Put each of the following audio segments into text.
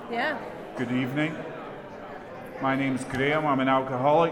Yeah. Good evening. My name's Graham. I'm an alcoholic.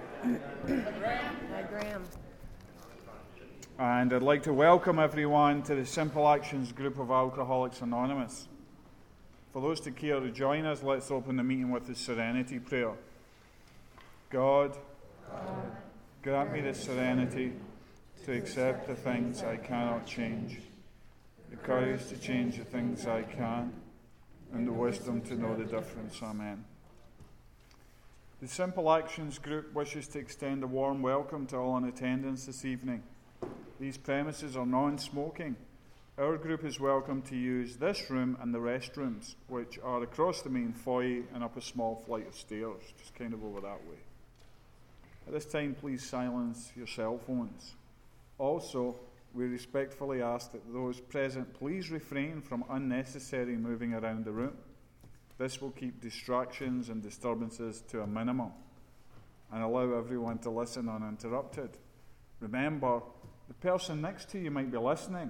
Hi, Graham. And I'd like to welcome everyone to the Simple Actions group of Alcoholics Anonymous. For those who care to join us, let's open the meeting with the Serenity Prayer. God, grant me the serenity to accept the things I cannot change, the courage to change the things I can, and the wisdom to know the difference. Amen. The Simple Actions group wishes to extend a warm welcome to all in attendance this evening. These premises are non-smoking. Our group is welcome to use this room and the restrooms, which are across the main foyer and up a small flight of stairs, just kind of over that way. At this time, please silence your cell phones. Also, we respectfully ask that those present please refrain from unnecessary moving around the room. This will keep distractions and disturbances to a minimum and allow everyone to listen uninterrupted. Remember, the person next to you might be listening.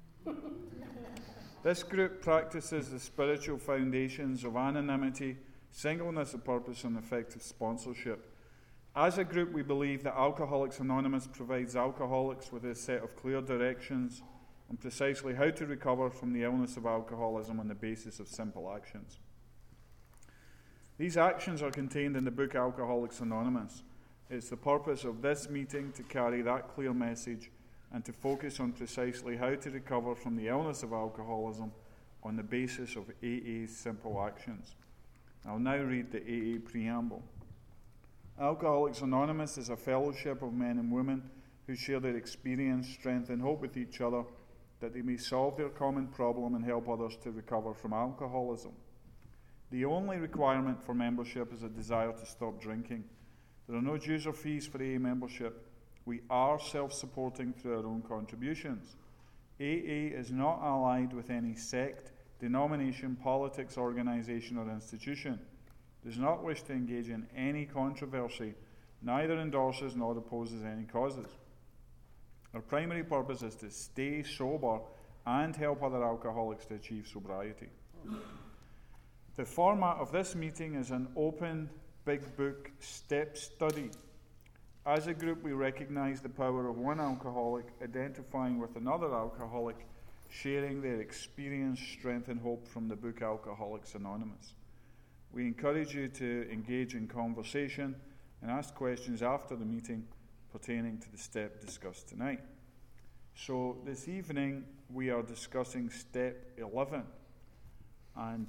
This group practices the spiritual foundations of anonymity, singleness of purpose, and effective sponsorship. As a group, we believe that Alcoholics Anonymous provides alcoholics with a set of clear directions on precisely how to recover from the illness of alcoholism on the basis of simple actions. These actions are contained in the book Alcoholics Anonymous. It's the purpose of this meeting to carry that clear message and to focus on precisely how to recover from the illness of alcoholism on the basis of AA's simple actions. I'll now read the AA preamble. Alcoholics Anonymous is a fellowship of men and women who share their experience, strength, and hope with each other that they may solve their common problem and help others to recover from alcoholism. The only requirement for membership is a desire to stop drinking. There are no dues or fees for AA membership. We are self-supporting through our own contributions. AA is not allied with any sect, denomination, politics, organization, or institution. Does not wish to engage in any controversy, neither endorses nor opposes any causes. Our primary purpose is to stay sober and help other alcoholics to achieve sobriety. The format of this meeting is an open, big book step study. As a group, we recognize the power of one alcoholic identifying with another alcoholic, sharing their experience, strength, and hope from the book Alcoholics Anonymous. We encourage you to engage in conversation and ask questions after the meeting pertaining to the step discussed tonight. So this evening we are discussing step 11, and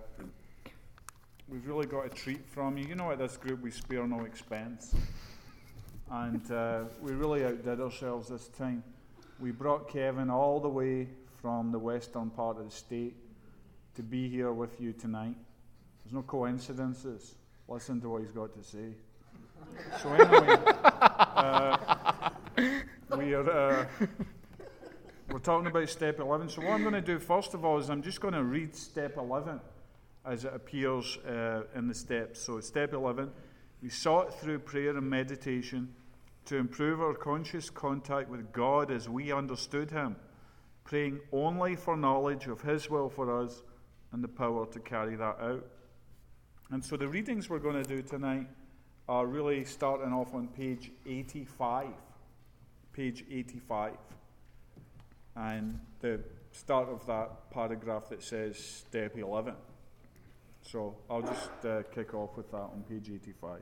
we've really got a treat from you. You know, at this group we spare no expense, and we really outdid ourselves this time. We brought Kevin all the way from the western part of the state to be here with you tonight. There's no coincidences. Listen to what he's got to say. So anyway, we're talking about step 11. So what I'm going to do first of all is I'm just going to read step 11 as it appears in the steps. So step 11, we sought through prayer and meditation to improve our conscious contact with God as we understood Him, praying only for knowledge of His will for us and the power to carry that out. And so the readings we're going to do tonight are really starting off on page 85. Page 85. And the start of that paragraph that says step 11. So I'll just kick off with that on page 85.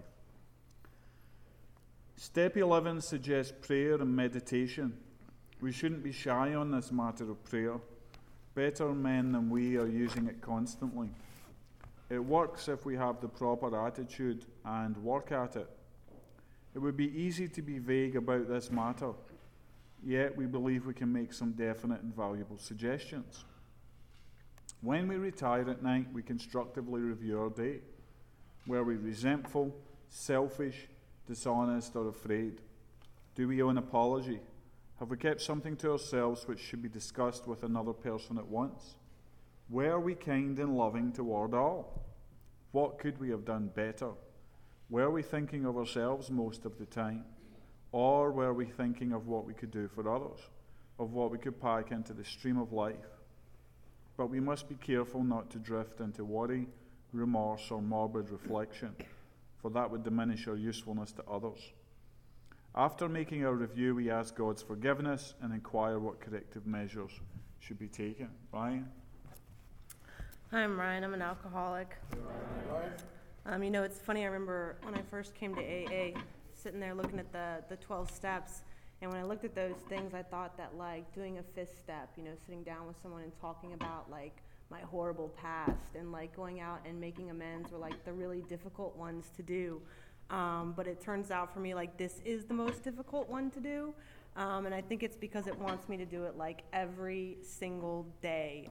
Step 11 suggests prayer and meditation. We shouldn't be shy on this matter of prayer. Better men than we are using it constantly. It works if we have the proper attitude and work at it. It would be easy to be vague about this matter, yet we believe we can make some definite and valuable suggestions. When we retire at night, we constructively review our day. Were we resentful, selfish, dishonest, or afraid? Do we owe an apology? Have we kept something to ourselves which should be discussed with another person at once? Were we kind and loving toward all? What could we have done better? Were we thinking of ourselves most of the time? Or were we thinking of what we could do for others, of what we could pack into the stream of life? But we must be careful not to drift into worry, remorse, or morbid reflection, for that would diminish our usefulness to others. After making our review, we ask God's forgiveness and inquire what corrective measures should be taken. Ryan? Hi, I'm Ryan. I'm an alcoholic. It's funny. I remember when I first came to AA, sitting there looking at the 12 steps, and when I looked at those things, I thought that, like, doing a 5th step, sitting down with someone and talking about, like, my horrible past and, like, going out and making amends were, like, the really difficult ones to do. But it turns out for me, like, this is the most difficult one to do. And I think it's because it wants me to do it, like, every single day.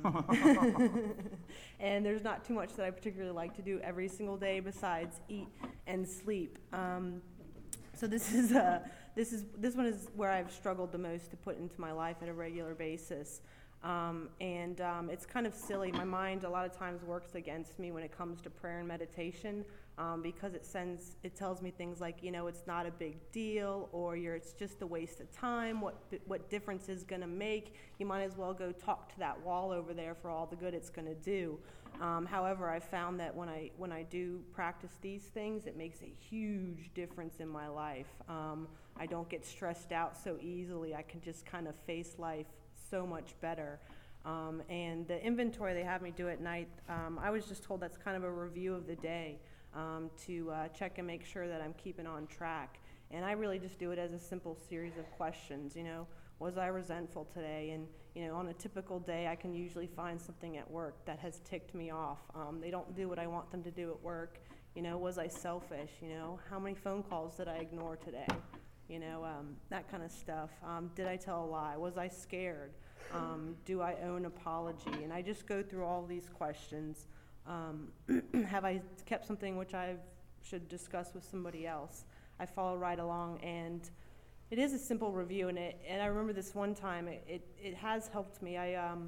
And there's not too much that I particularly like to do every single day besides eat and sleep. So this one is where I've struggled the most to put into my life at a regular basis. It's kind of silly. My mind a lot of times works against me when it comes to prayer and meditation, because it tells me things like, it's not a big deal, or it's just a waste of time. What difference is going to make? You might as well go talk to that wall over there for all the good it's going to do. However, I found that when I do practice these things, it makes a huge difference in my life. I don't get stressed out so easily. I can just kind of face life so much better. And the inventory they have me do at night, I was just told that's kind of a review of the day, to check and make sure that I'm keeping on track. And I really just do it as a simple series of questions. Was I resentful today? And on a typical day, I can usually find something at work that has ticked me off. They don't do what I want them to do at work. Was I selfish? How many phone calls did I ignore today? That kind of stuff. Did I tell a lie? Was I scared? Do I owe an apology? And I just go through all these questions. Have I kept something which I should discuss with somebody else? I follow right along, and it is a simple review. And I remember this one time. It has helped me.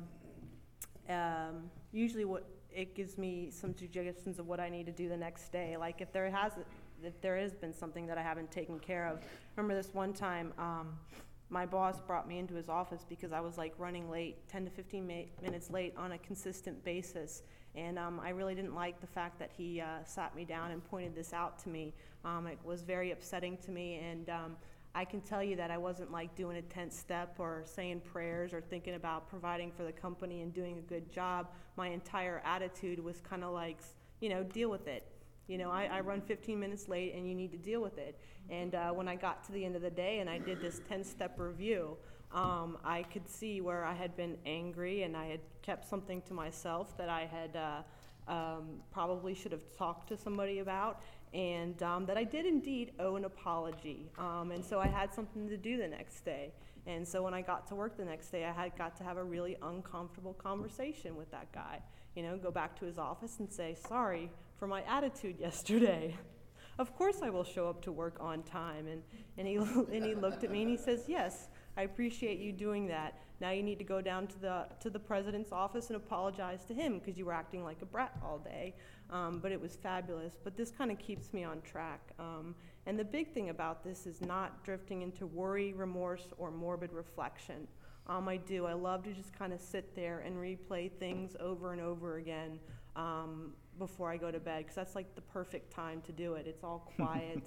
Usually it gives me some suggestions of what I need to do the next day. Like if there has been something that I haven't taken care of. I remember this one time, my boss brought me into his office because I was like running late, 10 to 15 minutes late on a consistent basis. And I really didn't like the fact that he sat me down and pointed this out to me. It was very upsetting to me, and I can tell you that I wasn't like doing a 10th step or saying prayers or thinking about providing for the company and doing a good job. My entire attitude was kind of like, deal with it. I run 15 minutes late and you need to deal with it. And when I got to the end of the day and I did this 10-step review, I could see where I had been angry and I had kept something to myself that I had probably should have talked to somebody about, and that I did indeed owe an apology. And so I had something to do the next day. And so when I got to work the next day, I had got to have a really uncomfortable conversation with that guy. Go back to his office and say, sorry for my attitude yesterday. Of course I will show up to work on time. And he looked at me and he says, yes, I appreciate you doing that. Now you need to go down to the president's office and apologize to him because you were acting like a brat all day. But it was fabulous. But this kind of keeps me on track. And the big thing about this is not drifting into worry, remorse, or morbid reflection. I love to just kind of sit there and replay things over and over again before I go to bed, because that's like the perfect time to do it. It's all quiet.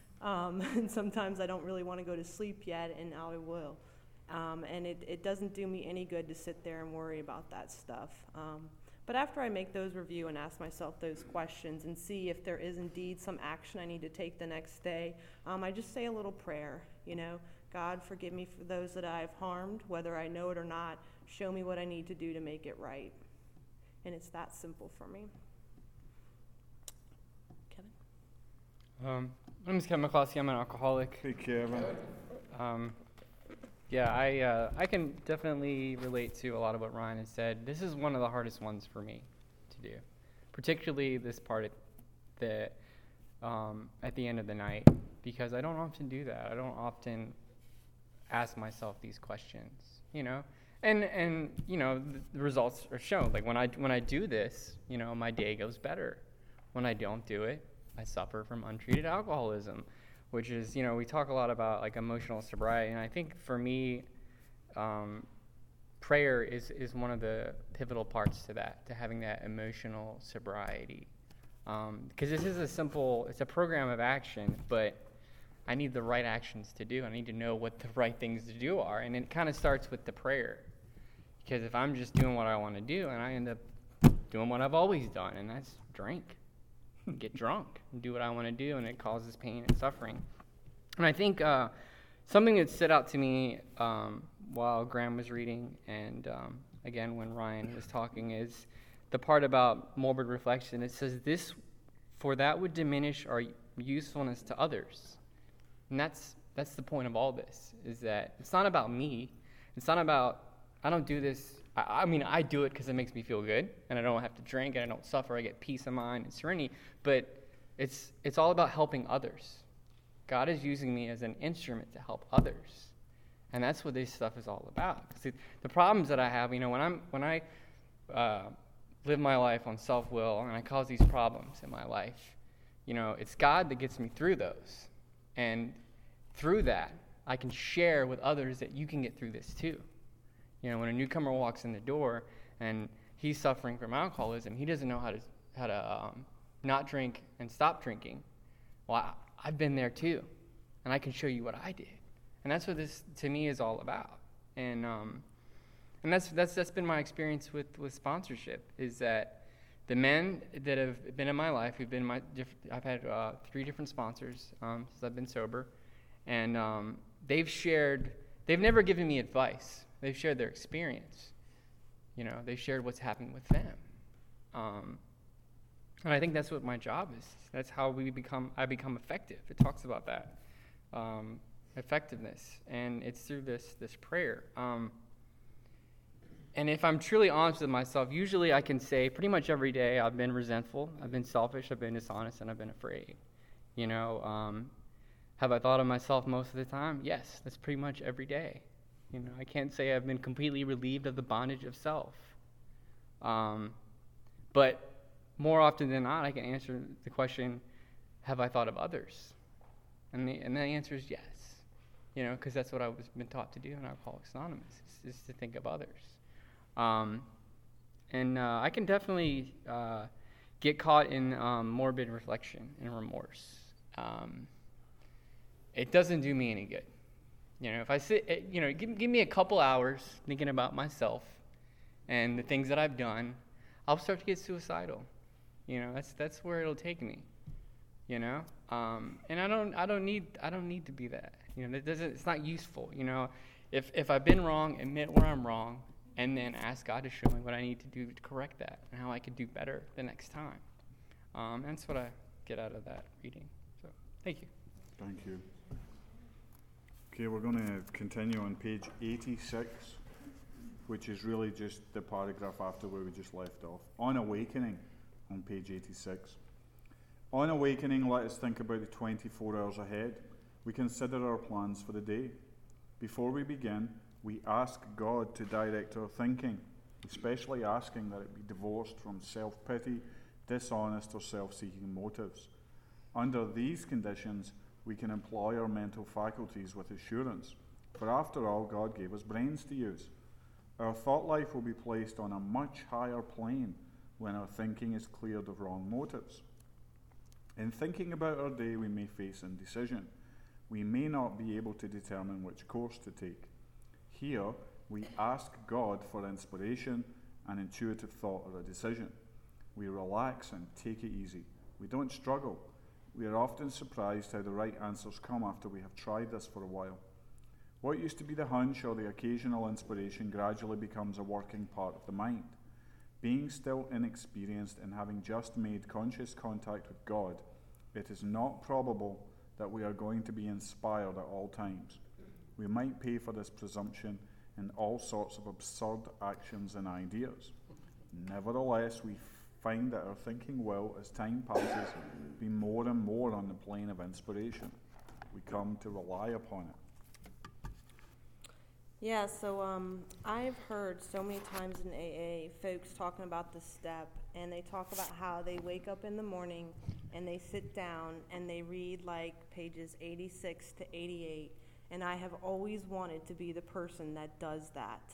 And sometimes I don't really want to go to sleep yet, and now I will. And it doesn't do me any good to sit there and worry about that stuff. But after I make those review and ask myself those questions and see if there is indeed some action I need to take the next day, I just say a little prayer, God, forgive me for those that I've harmed, whether I know it or not. Show me what I need to do to make it right. And it's that simple for me. Kevin? My name is Kevin McCloskey. I'm an alcoholic. Hey, Kevin. I can definitely relate to a lot of what Ryan has said. This is one of the hardest ones for me to do, particularly this part at the end of the night, because I don't often do that. I don't often ask myself these questions, and the results are shown. Like when I do this, my day goes better. When I don't do it, I suffer from untreated alcoholism, which is, we talk a lot about like emotional sobriety, and I think for me, prayer is one of the pivotal parts to that, to having that emotional sobriety. Because this is it's a program of action, but I need the right actions to do. I need to know what the right things to do are. And it kind of starts with the prayer. Because if I'm just doing what I want to do, and I end up doing what I've always done, and that's drink, get drunk, and do what I want to do, and it causes pain and suffering. And I think something that stood out to me while Graham was reading, and again when Ryan was talking, is the part about morbid reflection. It says, "This, for that would diminish our usefulness to others." And that's the point of all this, is that it's not about me. It's not about, I don't do this. I mean, I do it because it makes me feel good, and I don't have to drink, and I don't suffer. I get peace of mind and serenity. But it's all about helping others. God is using me as an instrument to help others, and that's what this stuff is all about. See, the problems that I have, when I live my life on self-will, and I cause these problems in my life, it's God that gets me through those, and through that, I can share with others that you can get through this too. When a newcomer walks in the door and he's suffering from alcoholism, he doesn't know how to not drink and stop drinking. Well, I've been there too, and I can show you what I did, and that's what this to me is all about. And that's been my experience with sponsorship, is that the men that have been in my life, I've had 3 different sponsors since I've been sober, and they've never given me advice. They've shared their experience. They've shared what's happened with them. And I think that's what my job is. That's how I become effective. It talks about that, effectiveness, and it's through this prayer. And if I'm truly honest with myself, usually I can say pretty much every day I've been resentful, I've been selfish, I've been dishonest, and I've been afraid. Have I thought of myself most of the time? Yes, that's pretty much every day. I can't say I've been completely relieved of the bondage of self. But more often than not, I can answer the question, have I thought of others? And the answer is yes. Because that's what I've been taught to do in Alcoholics Anonymous, is to think of others. And I can definitely get caught in morbid reflection and remorse. It doesn't do me any good. If I sit, give me a couple hours thinking about myself and the things that I've done, I'll start to get suicidal. That's where it'll take me. And I don't need to be that. It's not useful. If I've been wrong, admit where I'm wrong, and then ask God to show me what I need to do to correct that and how I could do better the next time. That's what I get out of that reading. So, thank you. Thank you. Okay, we're going to continue on page 86, which is really just the paragraph after where we just left off. On awakening, on page 86. On awakening, let us think about the 24 hours ahead. We consider our plans for the day. Before we begin, we ask God to direct our thinking, especially asking that it be divorced from self-pity, dishonest or self-seeking motives. Under these conditions, we can employ our mental faculties with assurance, for after all, God gave us brains to use. Our thought life will be placed on a much higher plane when our thinking is cleared of wrong motives. In thinking about our day, we may face indecision. We may not be able to determine which course to take. Here, we ask God for inspiration, an intuitive thought, or a decision. We relax and take it easy. We don't struggle. We are often surprised how the right answers come after we have tried this for a while. What used to be the hunch or the occasional inspiration gradually becomes a working part of the mind. Being still inexperienced and having just made conscious contact with God, it is not probable that we are going to be inspired at all times. We might pay for this presumption in all sorts of absurd actions and ideas. Nevertheless, we find that our thinking will, as time passes, be more and more on the plane of inspiration. We come to rely upon it. Yeah, so I've heard so many times in AA folks talking about the step, and they talk about how they wake up in the morning and they sit down and they read like pages 86 to 88, and I have always wanted to be the person that does that.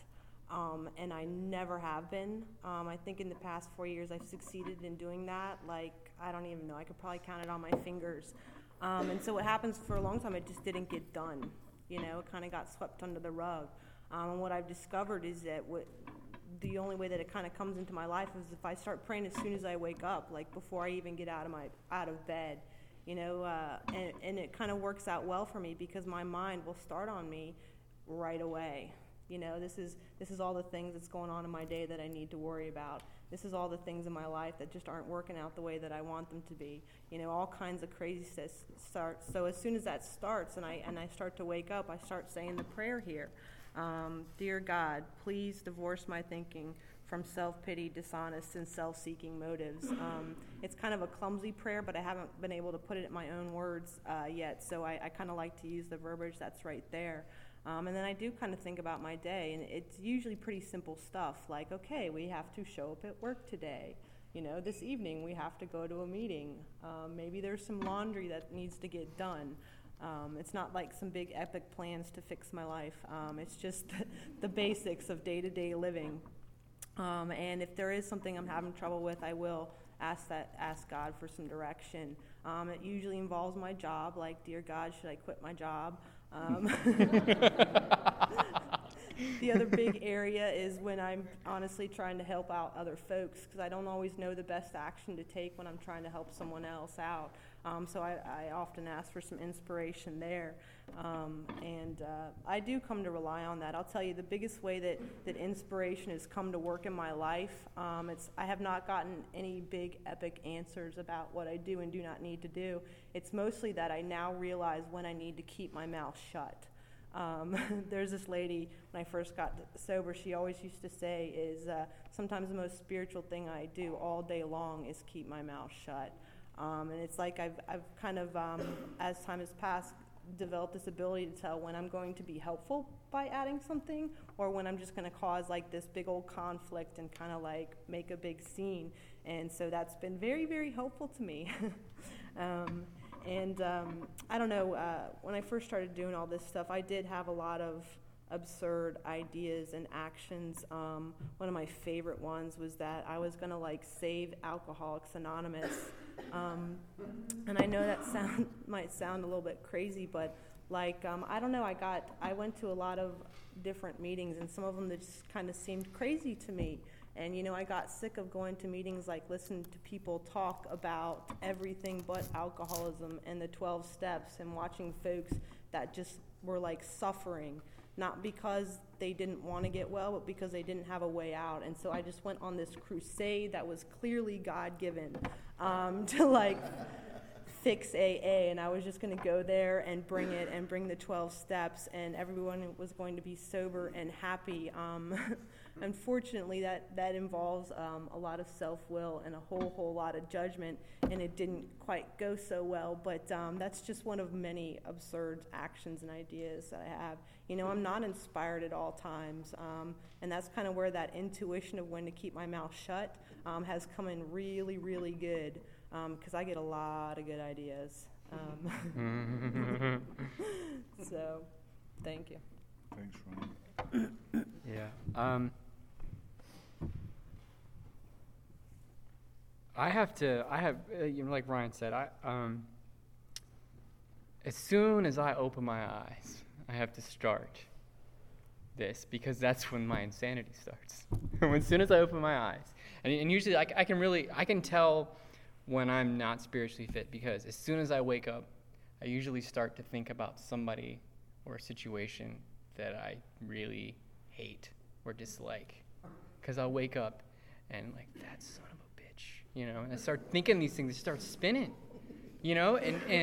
And I never have been. I think in the past 4 years I've succeeded in doing that. Like, I don't even know. I could probably count it on my fingers. And so what happens for a long time, it just didn't get done. You know, it kind of got swept under the rug. And what I've discovered is that the only way that it kind of comes into my life is if I start praying as soon as I wake up, like before I even get out of bed. You know, and it kind of works out well for me because my mind will start on me right away. You know, this is all the things that's going on in my day that I need to worry about. This is all the things in my life that just aren't working out the way that I want them to be. You know, all kinds of crazy stuff starts. So as soon as that starts and I start to wake up, I start saying the prayer here. Dear God, please divorce my thinking from self-pity, dishonest, and self-seeking motives. It's kind of a clumsy prayer, but I haven't been able to put it in my own words yet, so I kind of like to use the verbiage that's right there. And then I do kind of think about my day, and it's usually pretty simple stuff, like, okay, we have to show up at work today. You know, this evening we have to go to a meeting. Maybe there's some laundry that needs to get done. It's not like some big epic plans to fix my life. It's just the basics of day-to-day living. And if there is something I'm having trouble with, I will ask God for some direction. It usually involves my job, like, dear God, should I quit my job? The other big area is when I'm honestly trying to help out other folks, because I don't always know the best action to take when I'm trying to help someone else out. So I often ask for some inspiration there. And I do come to rely on that. I'll tell you, the biggest way that inspiration has come to work in my life, I have not gotten any big epic answers about what I do and do not need to do. It's mostly that I now realize when I need to keep my mouth shut. There's this lady, when I first got sober, she always used to say is sometimes the most spiritual thing I do all day long is keep my mouth shut. And it's like I've kind of, as time has passed, developed this ability to tell when I'm going to be helpful by adding something or when I'm just going to cause like this big old conflict and kind of like make a big scene. And so that's been very, very helpful to me. I don't know, when I first started doing all this stuff, I did have a lot of absurd ideas and actions. One of my favorite ones was that I was going to like save Alcoholics Anonymous. And I know that might sound a little bit crazy, but like, I don't know, I went to a lot of different meetings and some of them that just kind of seemed crazy to me. And, you know, I got sick of going to meetings like listening to people talk about everything but alcoholism and the 12 steps and watching folks that just were like suffering, not because they didn't want to get well, but because they didn't have a way out. And so I just went on this crusade that was clearly God-given to like fix AA. And I was just going to go there and bring the 12 steps, and everyone was going to be sober and happy. Unfortunately, that involves a lot of self-will and a whole lot of judgment, and it didn't quite go so well, but that's just one of many absurd actions and ideas that I have. You know, I'm not inspired at all times, and that's kind of where that intuition of when to keep my mouth shut has come in really, really good, because I get a lot of good ideas. So, thank you. Thanks, Ryan. Yeah. I have, you know, like Ryan said, as soon as I open my eyes, I have to start this, because that's when my insanity starts. As soon as I open my eyes. And usually I can tell when I'm not spiritually fit, because as soon as I wake up, I usually start to think about somebody or a situation that I really hate or dislike. Because I'll wake up and like, that son of a bitch, you know, and I start thinking these things, they start spinning, you know,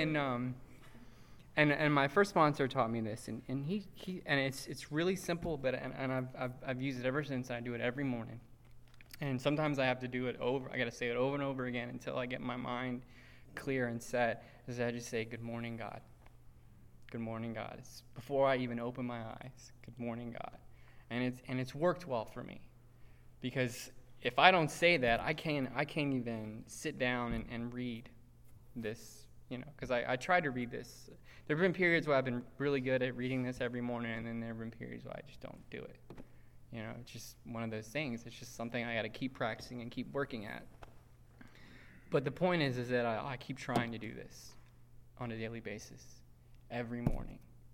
and my first sponsor taught me this, and it's really simple, but I've used it ever since, and I do it every morning. And sometimes I have to do it I got to say it over and over again until I get my mind clear and set, as I just say, good morning, God. Good morning, God. It's before I even open my eyes. Good morning, God. And it's worked well for me, because if I don't say that, I can't even sit down and read this, you know, because I tried to read this. There have been periods where I've been really good at reading this every morning, and then there have been periods where I just don't do it, You know, it's just one of those things. It's just something I got to keep practicing and keep working at. But the point is that I keep trying to do this on a daily basis, every morning.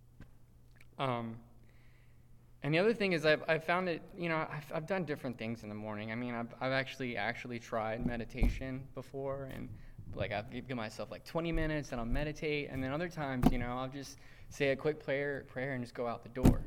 And the other thing is I've found it, you know, I've done different things in the morning. I mean, I've actually tried meditation before, and like I've given myself like 20 minutes and I'll meditate, and then other times, you know, I'll just say a quick prayer and just go out the door.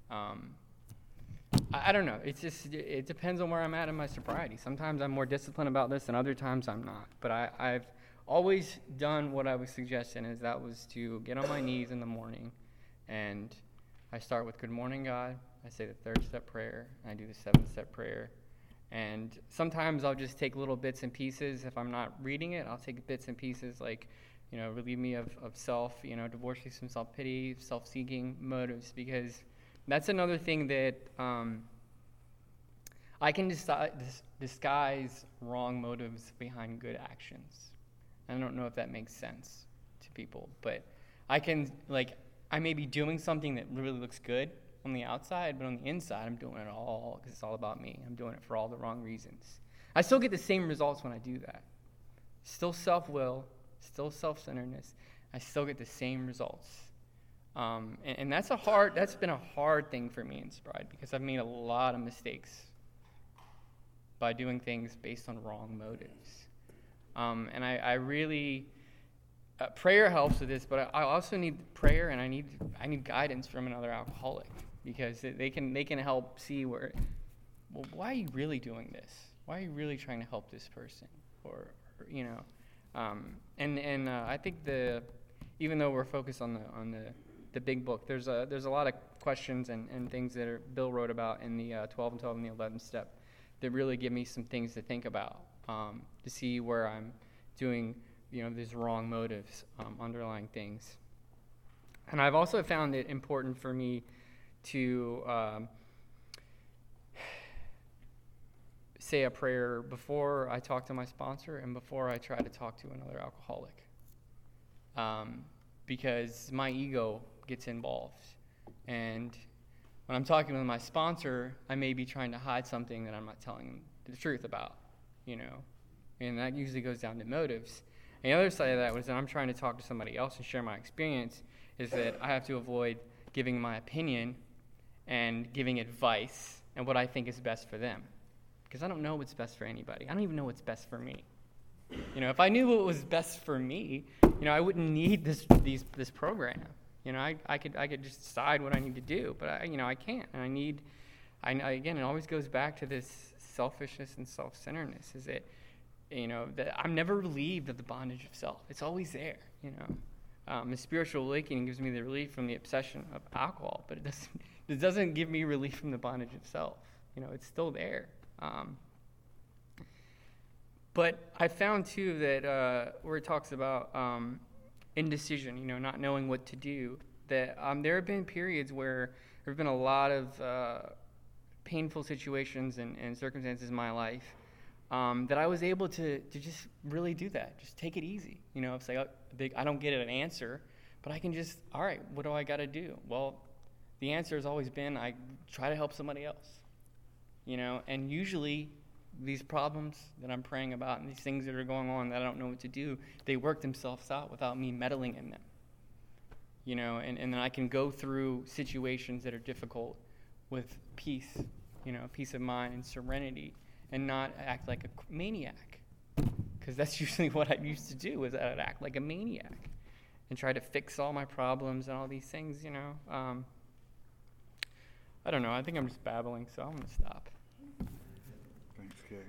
I don't know. It depends on where I'm at in my sobriety. Sometimes I'm more disciplined about this, and other times I'm not. But I've always done what I was suggesting, is that was to get on my knees in the morning, and I start with "Good morning, God." I say the 3rd-step prayer, and I do the 7th-step prayer. And sometimes I'll just take little bits and pieces. If I'm not reading it, I'll take bits and pieces like, you know, relieve me of self, you know, divorce me from self-pity, self-seeking motives, because that's another thing that I can disguise wrong motives behind good actions. I don't know if that makes sense to people, but I can, like, I may be doing something that really looks good on the outside, but on the inside, I'm doing it all because it's all about me. I'm doing it for all the wrong reasons. I still get the same results when I do that. Still self-will, still self-centeredness. I still get the same results. And that's been a hard thing for me in sobriety, because I've made a lot of mistakes by doing things based on wrong motives. And I really, prayer helps with this, but I also need prayer, and I need guidance from another alcoholic, because they can help see where, well, why are you really doing this? Why are you really trying to help this person? Or you know, and I think even though we're focused on the big book, there's a lot of questions and things that Bill wrote about in the 12 and 12 and the 11th step that really give me some things to think about, to see where I'm doing, you know, these wrong motives, underlying things. And I've also found it important for me to say a prayer before I talk to my sponsor and before I try to talk to another alcoholic, because my ego gets involved. And when I'm talking with my sponsor, I may be trying to hide something that I'm not telling them the truth about, you know, and that usually goes down to motives. And the other side of that was that I'm trying to talk to somebody else and share my experience, is that I have to avoid giving my opinion and giving advice and what I think is best for them, because I don't know what's best for anybody. I don't even know what's best for me. You know, if I knew what was best for me, you know, I wouldn't need this program. You know, I could just decide what I need to do, but I can't. And again, it always goes back to this selfishness and self-centeredness, is that, you know, that I'm never relieved of the bondage of self. It's always there, you know. The spiritual awakening gives me the relief from the obsession of alcohol, but it doesn't give me relief from the bondage of self. You know, it's still there. But I found too that where it talks about indecision, you know, not knowing what to do, that there have been periods where there have been a lot of painful situations and circumstances in my life, that I was able to just really do that. Just take it easy. You know, it's like I don't get an answer, but I can just, all right, what do I got to do? Well, the answer has always been I try to help somebody else. You know, and usually these problems that I'm praying about and these things that are going on that I don't know what to do, they work themselves out without me meddling in them. You know, and then I can go through situations that are difficult with peace, you know, peace of mind and serenity, and not act like a maniac. Because that's usually what I used to do, is I'd act like a maniac and try to fix all my problems and all these things, you know. I don't know. I think I'm just babbling, so I'm going to stop. Thanks, Kevin.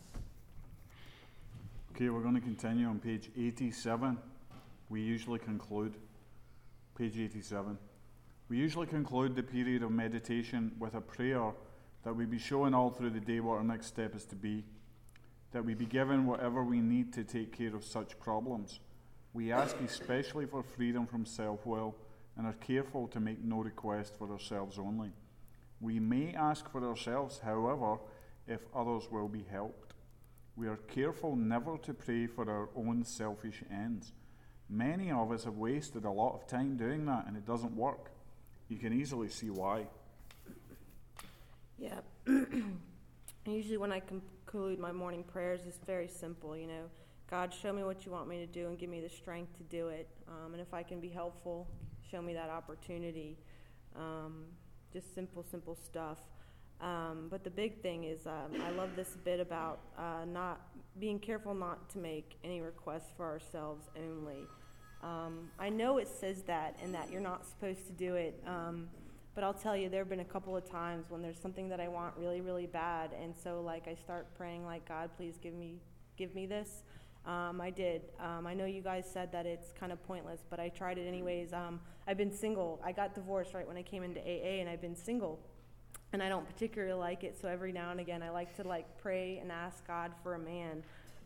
Okay, we're going to continue on page 87. We usually conclude. Page 87. We usually conclude the period of meditation with a prayer that we be shown all through the day what our next step is to be, that we be given whatever we need to take care of such problems. We ask especially for freedom from self-will and are careful to make no request for ourselves only. We may ask for ourselves, however, if others will be helped. We are careful never to pray for our own selfish ends. Many of us have wasted a lot of time doing that, and it doesn't work. You can easily see why. Yeah, usually when I conclude my morning prayers, it's very simple, you know. God, show me what you want me to do and give me the strength to do it. And if I can be helpful, show me that opportunity. Just simple stuff. But the big thing is I love this bit about not being careful not to make any requests for ourselves only. I know it says that and that you're not supposed to do it, but I'll tell you, there have been a couple of times when there's something that I want really, really bad, and so like I start praying like, God, please give me this. I did. I know you guys said that it's kind of pointless, but I tried it anyways. I've been single. I got divorced right when I came into AA, and I've been single. And I don't particularly like it, so every now and again I like to pray and ask God for a man.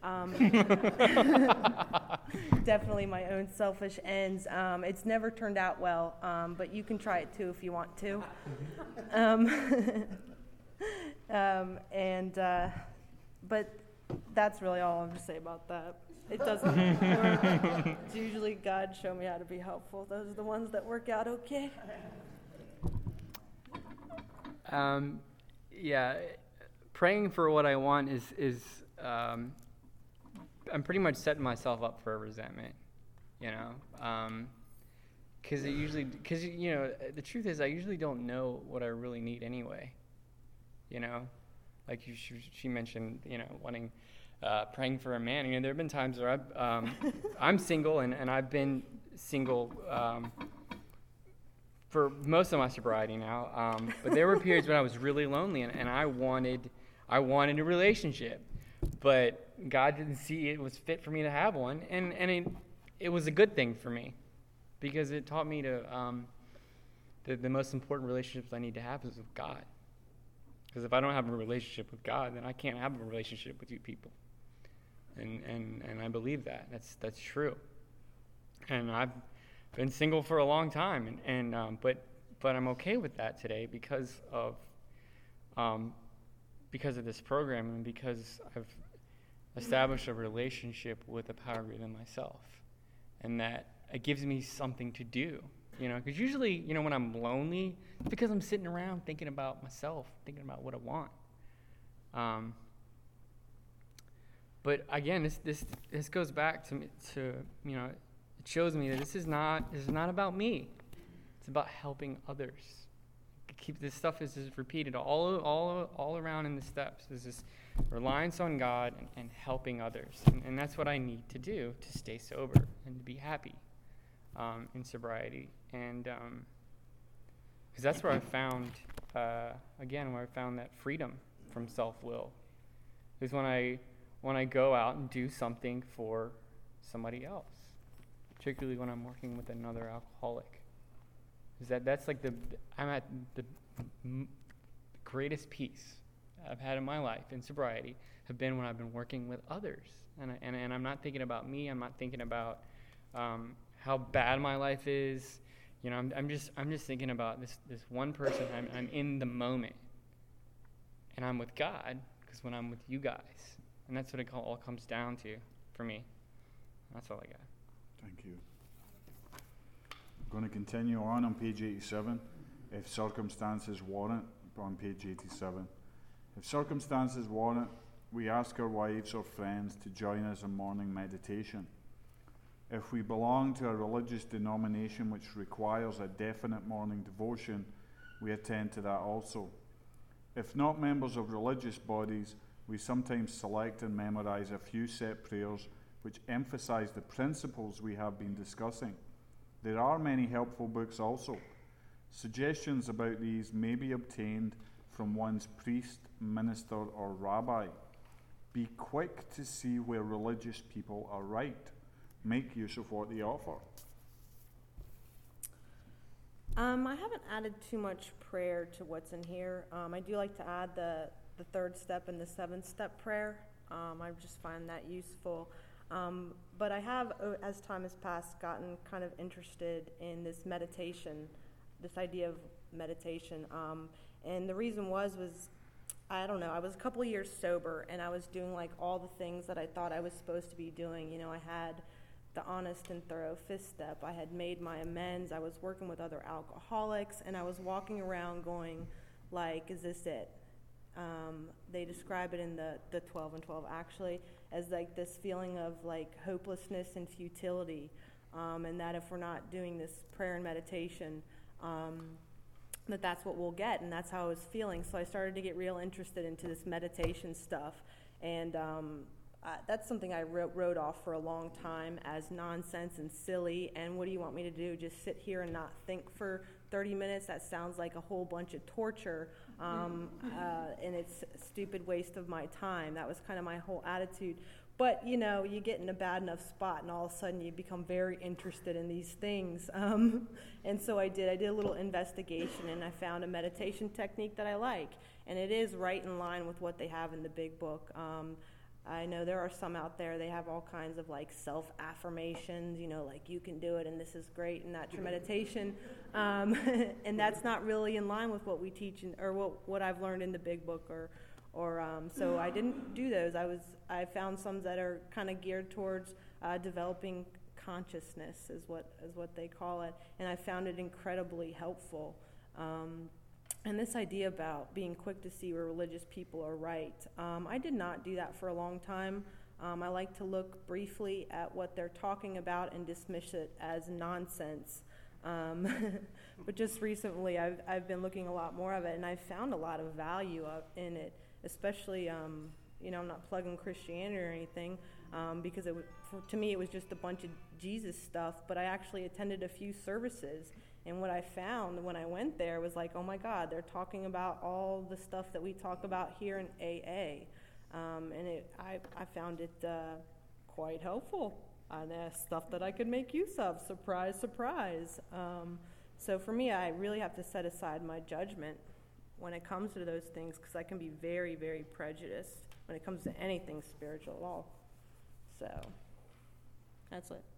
Definitely my own selfish ends. It's never turned out well, but you can try it too if you want to. But that's really all I'm going to say about that. It doesn't work. It's usually God show me how to be helpful. Those are the ones that work out okay. Yeah, praying for what I want is I'm pretty much setting myself up for a resentment, you know, because you know, the truth is I usually don't know what I really need anyway, you know, like she mentioned, you know, wanting, praying for a man. You know, there have been times where I'm single and I've been single, for most of my sobriety now, but there were periods when I was really lonely and I wanted a relationship, but God didn't see it was fit for me to have one, and it was a good thing for me, because it taught me to the most important relationships I need to have is with God, because if I don't have a relationship with God, then I can't have a relationship with you people, and I believe that that's true, and I've been single for a long time, but I'm okay with that today because of this program and because I've established a relationship with a power greater than myself, and that it gives me something to do. You know, because usually, you know, when I'm lonely, it's because I'm sitting around thinking about myself, thinking about what I want. But again, this goes back to you know. It shows me that this is not about me. It's about helping others. This stuff is just repeated all around in the steps. There's this reliance on God and helping others, and that's what I need to do to stay sober and to be happy in sobriety. And because that's where I found that freedom from self-will is when I go out and do something for somebody else. Particularly when I'm working with another alcoholic, is that's like I'm at the greatest peace I've had in my life in sobriety have been when I've been working with others, and I'm not thinking about me. I'm not thinking about how bad my life is. You know, I'm just thinking about this one person. I'm in the moment, and I'm with God because when I'm with you guys, and that's what it all comes down to for me. That's all I got. Thank you. I'm going to continue on page 87. If circumstances warrant, on page 87. If circumstances warrant, we ask our wives or friends to join us in morning meditation. If we belong to a religious denomination which requires a definite morning devotion, we attend to that also. If not members of religious bodies, we sometimes select and memorize a few set prayers which emphasize the principles we have been discussing. There are many helpful books also. Suggestions about these may be obtained from one's priest, minister, or rabbi. Be quick to see where religious people are right. Make use of what they offer. I haven't added too much prayer to what's in here. I do like to add the third step and the seventh step prayer. I just find that useful. But I have, as time has passed, gotten kind of interested in this meditation, this idea of meditation. And the reason was, I don't know, I was a couple of years sober, and I was doing like all the things that I thought I was supposed to be doing. You know, I had the honest and thorough fifth step. I had made my amends. I was working with other alcoholics, and I was walking around going, like, is this it? They describe it in the 12 and 12 actually as like this feeling of like hopelessness and futility, and that if we're not doing this prayer and meditation, that's what we'll get, and that's how I was feeling. So I started to get real interested into this meditation stuff, and that's something I wrote off for a long time as nonsense and silly, and what do you want me to do, just sit here and not think for 30 minutes? That sounds like a whole bunch of torture, and it's a stupid waste of my time. That was kind of my whole attitude. But, you know, you get in a bad enough spot, and all of a sudden you become very interested in these things. And so I did a little investigation, and I found a meditation technique that I like. And it is right in line with what they have in the big book. I know there are some out there, they have all kinds of like self-affirmations, you know, like you can do it and this is great and that's your meditation. And that's not really in line with what we teach or what I've learned in the big book so I didn't do those. I found some that are kind of geared towards developing consciousness is what they call it, and I found it incredibly helpful. And this idea about being quick to see where religious people are right, I did not do that for a long time. I like to look briefly at what they're talking about and dismiss it as nonsense. But just recently, I've been looking a lot more of it, and I've found a lot of value in it, especially, you know, I'm not plugging Christianity or anything, because to me it was just a bunch of Jesus stuff, but I actually attended a few services. And what I found when I went there was like, oh my God, they're talking about all the stuff that we talk about here in AA. And I found it quite helpful. And stuff that I could make use of. Surprise, surprise. So for me, I really have to set aside my judgment when it comes to those things, because I can be very, very prejudiced when it comes to anything spiritual at all. So that's it.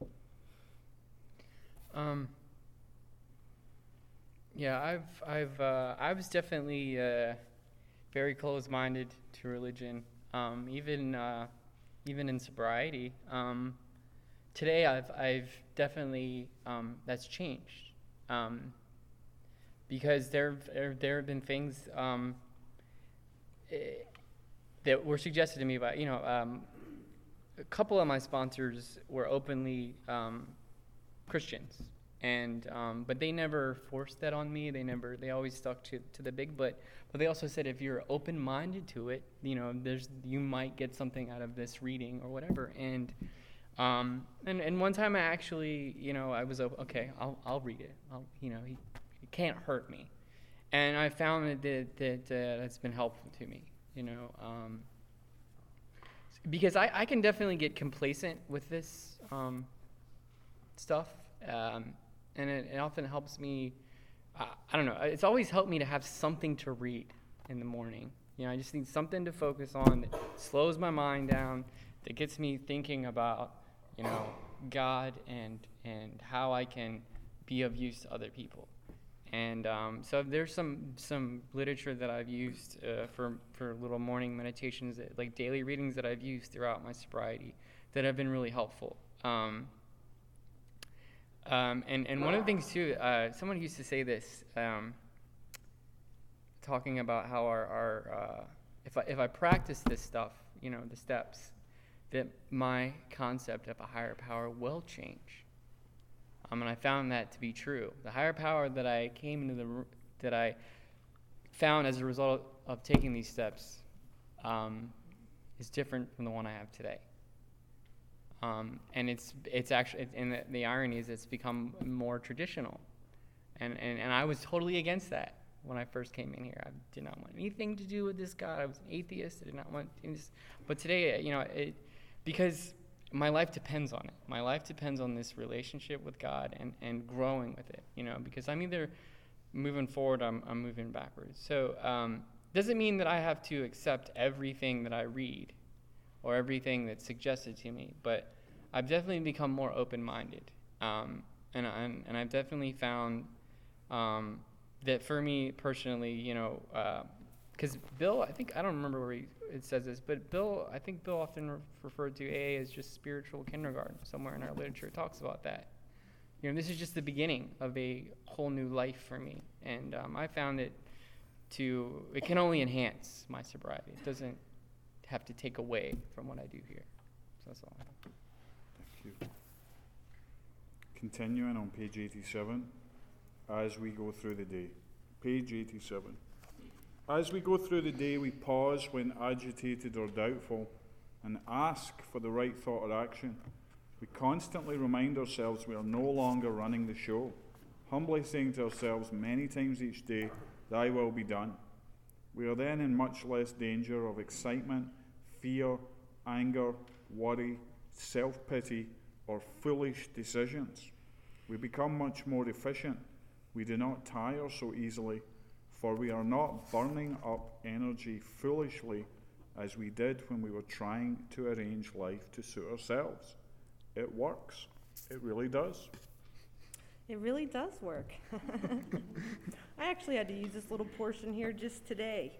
Yeah, I was definitely very closed-minded to religion, even in sobriety. Today, I've definitely that's changed, because there have been things that were suggested to me by, you know, a couple of my sponsors were openly Christians. And but they never forced that on me. They always stuck to the big. But they also said if you're open-minded to it, you know, you might get something out of this reading or whatever. And one time I actually, you know, I was okay. I'll read it. You know, it can't hurt me. And I found that that's been helpful to me. You know, because I can definitely get complacent with this stuff. And it often helps me, I don't know, it's always helped me to have something to read in the morning. You know, I just need something to focus on that slows my mind down, that gets me thinking about, you know, God and how I can be of use to other people. And so there's some literature that I've used for little morning meditations, like daily readings that I've used throughout my sobriety that have been really helpful. And one of the things too, someone used to say this, talking about how our if I practice this stuff, you know, the steps, that my concept of a higher power will change. And I found that to be true. The higher power that I that I found as a result of taking these steps, is different from the one I have today. And it's actually, and the irony is it's become more traditional, and I was totally against that when I first came in here. I did not want anything to do with this God. I was an atheist. I did not want this. But today, you know, because my life depends on it. My life depends on this relationship with God and growing with it. You know, because I'm either moving forward, I'm moving backwards. So doesn't mean that I have to accept everything that I read or everything that's suggested to me, but I've definitely become more open-minded, and I've definitely found that for me personally, you know, because Bill, I don't remember where it says this, but Bill often referred to AA as just spiritual kindergarten. Somewhere in our literature it talks about that. You know, this is just the beginning of a whole new life for me, and I found it it can only enhance my sobriety. It doesn't have to take away from what I do here. So that's all I have. Thank you. Continuing on page 87, as we go through the day. Page 87. As we go through the day, we pause when agitated or doubtful and ask for the right thought or action. We constantly remind ourselves we are no longer running the show, humbly saying to ourselves many times each day, "Thy will be done." We are then in much less danger of excitement, fear, anger, worry, self-pity, or foolish decisions. We become much more efficient. We do not tire so easily, for we are not burning up energy foolishly as we did when we were trying to arrange life to suit ourselves. It works. It really does. It really does work. I actually had to use this little portion here just today.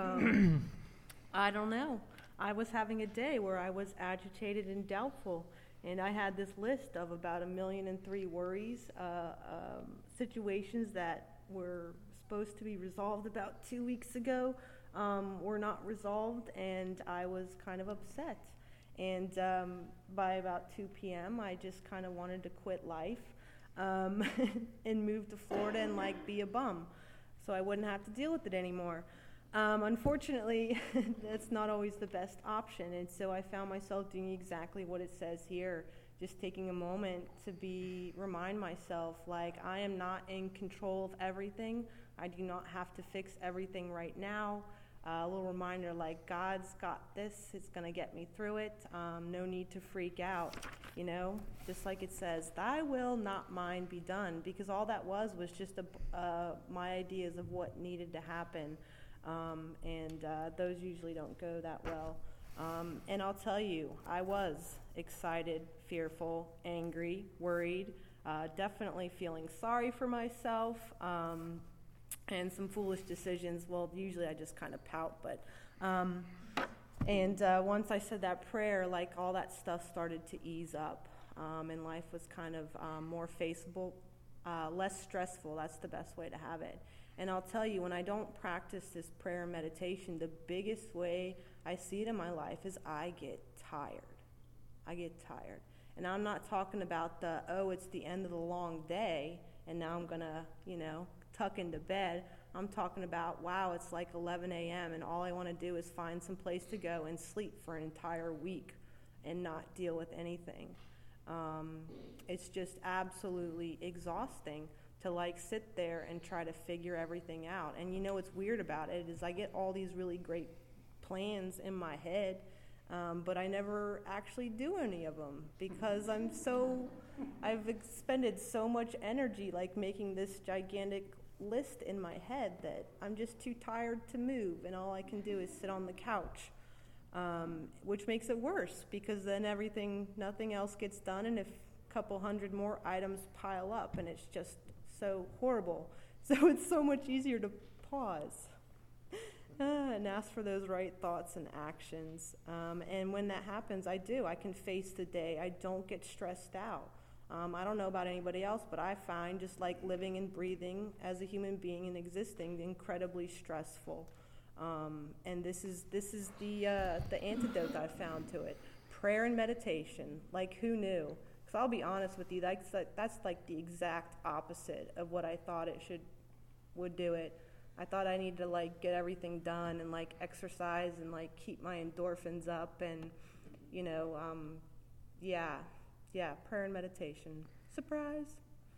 I don't know. I was having a day where I was agitated and doubtful, and I had this list of about 1,000,003 worries, situations that were supposed to be resolved about 2 weeks ago, were not resolved, and I was kind of upset. And by about 2 p.m., I just kind of wanted to quit life and move to Florida and be a bum, so I wouldn't have to deal with it anymore. Unfortunately, that's not always the best option, and so I found myself doing exactly what it says here, just taking a moment to remind myself, I am not in control of everything. I do not have to fix everything right now. A little reminder, God's got this. It's going to get me through it. No need to freak out, just like it says, "Thy will, not mine, be done," because all that was just my ideas of what needed to happen. And those usually don't go that well. And I'll tell you, I was excited, fearful, angry, worried, definitely feeling sorry for myself, and some foolish decisions. Well, usually I just kind of pout, but once I said that prayer, all that stuff started to ease up, and life was kind of more faceable, less stressful. That's the best way to have it. And I'll tell you, when I don't practice this prayer and meditation, the biggest way I see it in my life is I get tired. I get tired. And I'm not talking about it's the end of the long day, and now I'm going to, tuck into bed. I'm talking about, wow, it's 11 a.m., and all I want to do is find some place to go and sleep for an entire week and not deal with anything. It's just absolutely exhausting to sit there and try to figure everything out. And what's weird about it is I get all these really great plans in my head, but I never actually do any of them because I've expended so much energy making this gigantic list in my head that I'm just too tired to move, and all I can do is sit on the couch, which makes it worse because then nothing else gets done, and if a couple hundred more items pile up, and it's just so horrible. So it's so much easier to pause and ask for those right thoughts and actions. And when that happens, I can face the day. I don't get stressed out. I don't know about anybody else, but I find just living and breathing as a human being and existing incredibly stressful. And this is the antidote I've found to it. Prayer and meditation. Who knew? Because I'll be honest with you, that's the exact opposite of what I thought it would do it. I thought I needed to get everything done and exercise and keep my endorphins up and prayer and meditation. Surprise.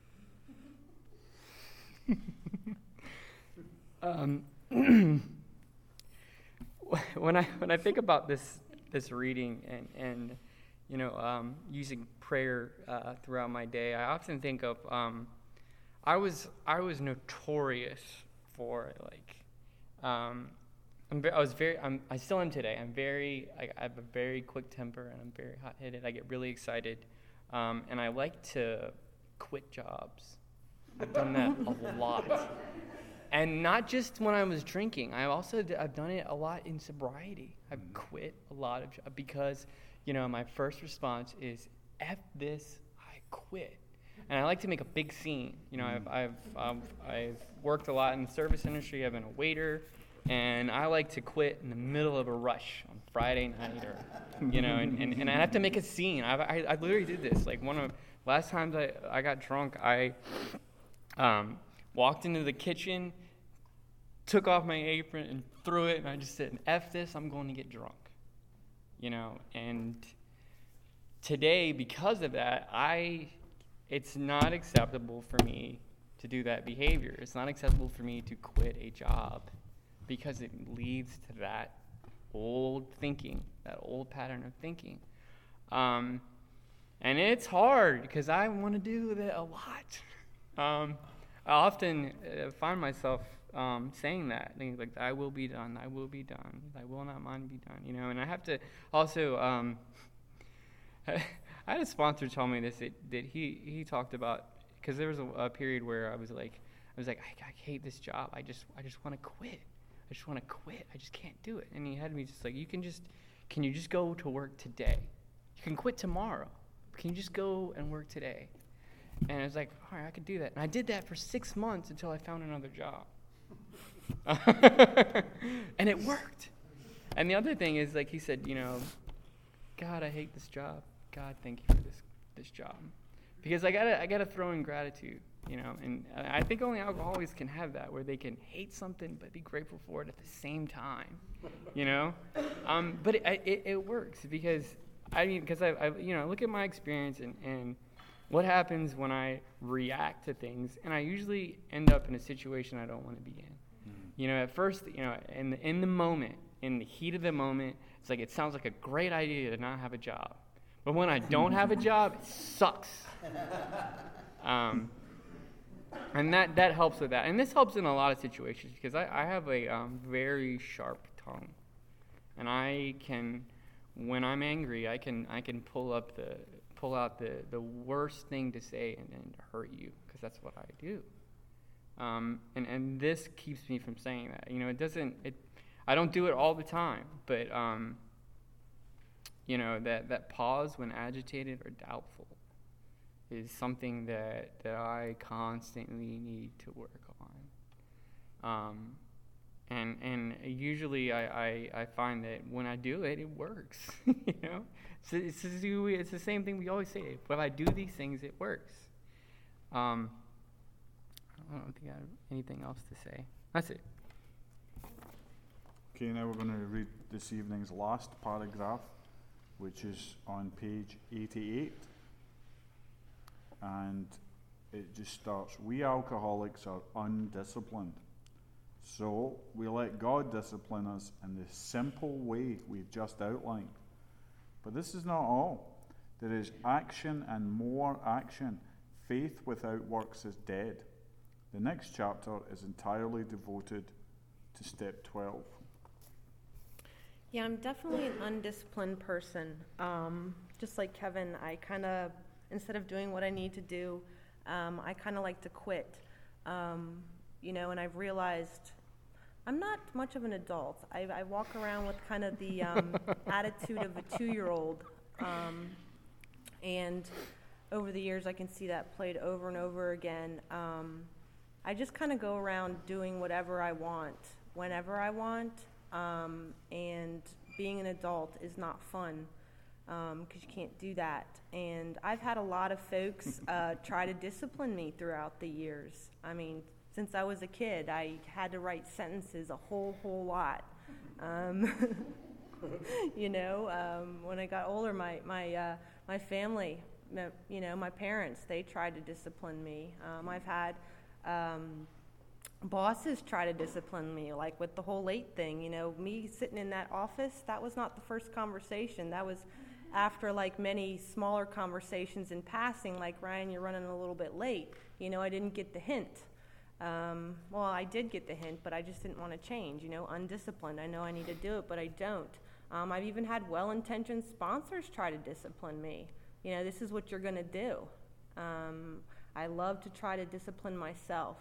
When I think about this reading and using prayer throughout my day, I often think of I was notorious for I still am today. I have a very quick temper and I'm very hot-headed. I get really excited, and I like to quit jobs. I've done that a lot, and not just when I was drinking. I've done it a lot in sobriety. I've quit a lot of because my first response is F this, I quit. and I like to make a big scene. You know, I've worked a lot in the service industry. I've been a waiter, and I like to quit in the middle of a rush on Friday night, or you know, and I have to make a scene. I literally did this. Like one of last times I got drunk, I walked into the kitchen, took off my apron and threw it, and I just said, "F this, I'm going to get drunk." You know, and today, because of that, it's not acceptable for me to do that behavior. It's not acceptable for me to quit a job because it leads to that old thinking, that old pattern of thinking. And it's hard because I want to do that a lot. I often find myself saying that, things like, "I will be done, I will be done, I will not mind be done," you know. And I have to also, I had a sponsor tell me this, that he talked about, because there was a period where I was like, I hate this job. I just want to quit. I just want to quit. I just can't do it. And he had me just like, can you just go to work today? You can quit tomorrow. Can you just go and work today? And I was like, all right, I could do that. And I did that for 6 months until I found another job. And it worked. And the other thing is, like he said, you know, "God, I hate this job. God, thank you for this job." Because I gotta throw in gratitude, you know. And I think only alcoholics can have that, where they can hate something but be grateful for it at the same time, you know. But it works because I you know, look at my experience and what happens when I react to things, and I usually end up in a situation I don't want to be in. You know, at first, you know, in the moment, in the heat of the moment, it's like, it sounds like a great idea to not have a job. But when I don't have a job, it sucks. And that helps with that. And this helps in a lot of situations, because I have a very sharp tongue. And I can, when I'm angry, I can pull out the worst thing to say and hurt you, because that's what I do. And this keeps me from saying that. You know, I don't do it all the time, but you know, that pause when agitated or doubtful is something that I constantly need to work on. And usually I find that when I do it, it works. You know, so it's the same thing we always say. When I do these things, it works. I don't think I have anything else to say. That's it. Okay, now we're going to read this evening's last paragraph, which is on page 88. And it just starts, "We alcoholics are undisciplined. So we let God discipline us in the simple way we've just outlined. But this is not all. There is action and more action. Faith without works is dead." The next chapter is entirely devoted to step 12. Yeah, I'm definitely an undisciplined person. Just like Kevin, I kind of, instead of doing what I need to do, I kind of like to quit. You know, and I've realized I'm not much of an adult. I walk around with kind of the attitude of a 2-year-old. And over the years, I can see that played over and over again. I just kind of go around doing whatever I want, whenever I want, and being an adult is not fun, because you can't do that. And I've had a lot of folks try to discipline me throughout the years. I mean, since I was a kid, I had to write sentences a whole lot. You know, when I got older, my family, you know, my parents, they tried to discipline me. I've had bosses try to discipline me, like with the whole late thing. You know, me sitting in that office, that was not the first conversation. That was after like many smaller conversations in passing, like, "Ryan, you're running a little bit late." You know, I didn't get the hint. Well, I did get the hint, but I just didn't want to change. You know, undisciplined. I know I need to do it, but I don't. I've even had well-intentioned sponsors try to discipline me. You know, "This is what you're going to do." I love to try to discipline myself.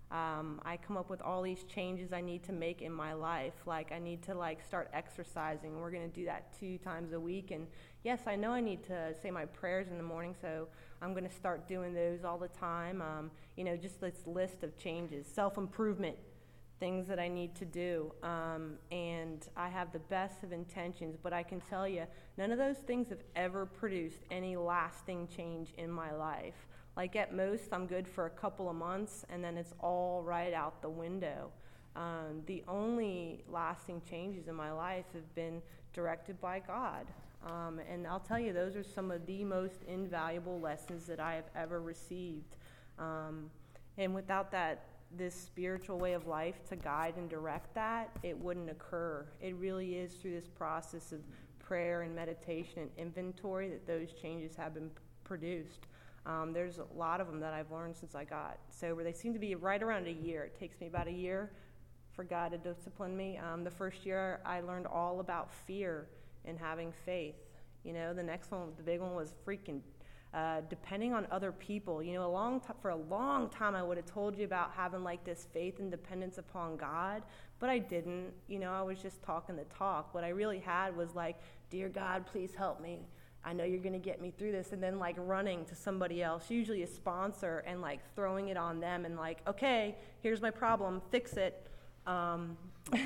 I come up with all these changes I need to make in my life. Like, I need to, like, start exercising. We're going to do that 2 times a week. And, yes, I know I need to say my prayers in the morning, so I'm going to start doing those all the time. Just this list of changes, self-improvement, things that I need to do. And I have the best of intentions, but I can tell you, none of those things have ever produced any lasting change in my life. Like, at most, I'm good for a couple of months, and then it's all right out the window. The only lasting changes in my life have been directed by God. And I'll tell you, those are some of the most invaluable lessons that I have ever received. And without this spiritual way of life to guide and direct that, it wouldn't occur. It really is through this process of prayer and meditation and inventory that those changes have been produced. There's a lot of them that I've learned since I got sober. They seem to be right around a year. It takes me about a year for God to discipline me. The first year, I learned all about fear and having faith. The next one, the big one, was freaking depending on other people. For a long time, I would have told you about having, like, this faith and dependence upon God, but I didn't. I was just talking the talk. What I really had was, like, dear God, please help me. I know you're going to get me through this, and then, like, running to somebody else, usually a sponsor, and, like, throwing it on them and, like, okay, here's my problem, fix it. And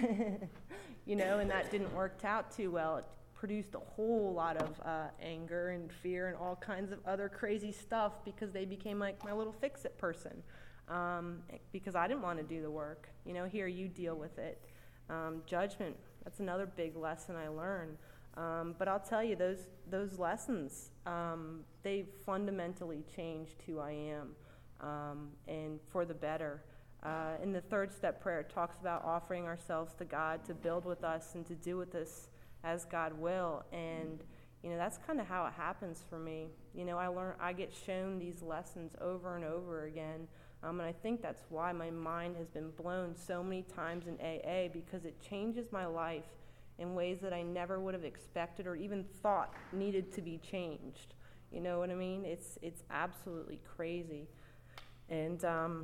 that didn't work out too well. It produced a whole lot of anger and fear and all kinds of other crazy stuff because they became, like, my little fix-it person because I didn't want to do the work. Here, you deal with it. Judgment, that's another big lesson I learned. But I'll tell you, those lessons, they fundamentally changed who I am, and for the better. In the 3rd step prayer, it talks about offering ourselves to God to build with us and to do with us as God will. And, that's kind of how it happens for me. I get shown these lessons over and over again. And I think that's why my mind has been blown so many times in AA, because it changes my life in ways that I never would have expected or even thought needed to be changed. You know what I mean? It's absolutely crazy. And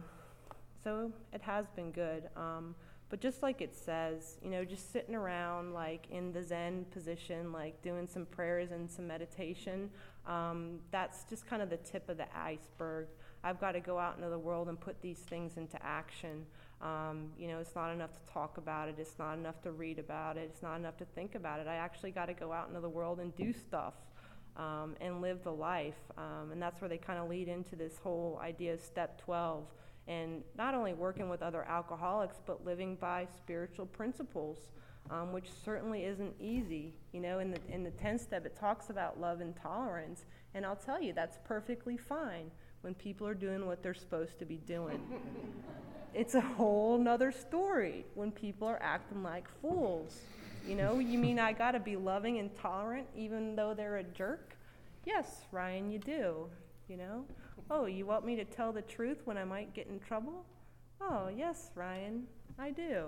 so it has been good. But just like it says, just sitting around, like, in the Zen position, like, doing some prayers and some meditation, that's just kind of the tip of the iceberg. I've got to go out into the world and put these things into action. It's not enough to talk about it. It's not enough to read about it. It's not enough to think about it. I actually got to go out into the world and do stuff and live the life. And that's where they kind of lead into this whole idea of step 12. And not only working with other alcoholics, but living by spiritual principles, which certainly isn't easy. In the 10th step, it talks about love and tolerance. And I'll tell you, that's perfectly fine when people are doing what they're supposed to be doing. It's a whole nother story when people are acting like fools. You mean I got to be loving and tolerant even though they're a jerk? Yes, Ryan, you do, Oh, you want me to tell the truth when I might get in trouble? Oh, yes, Ryan, I do,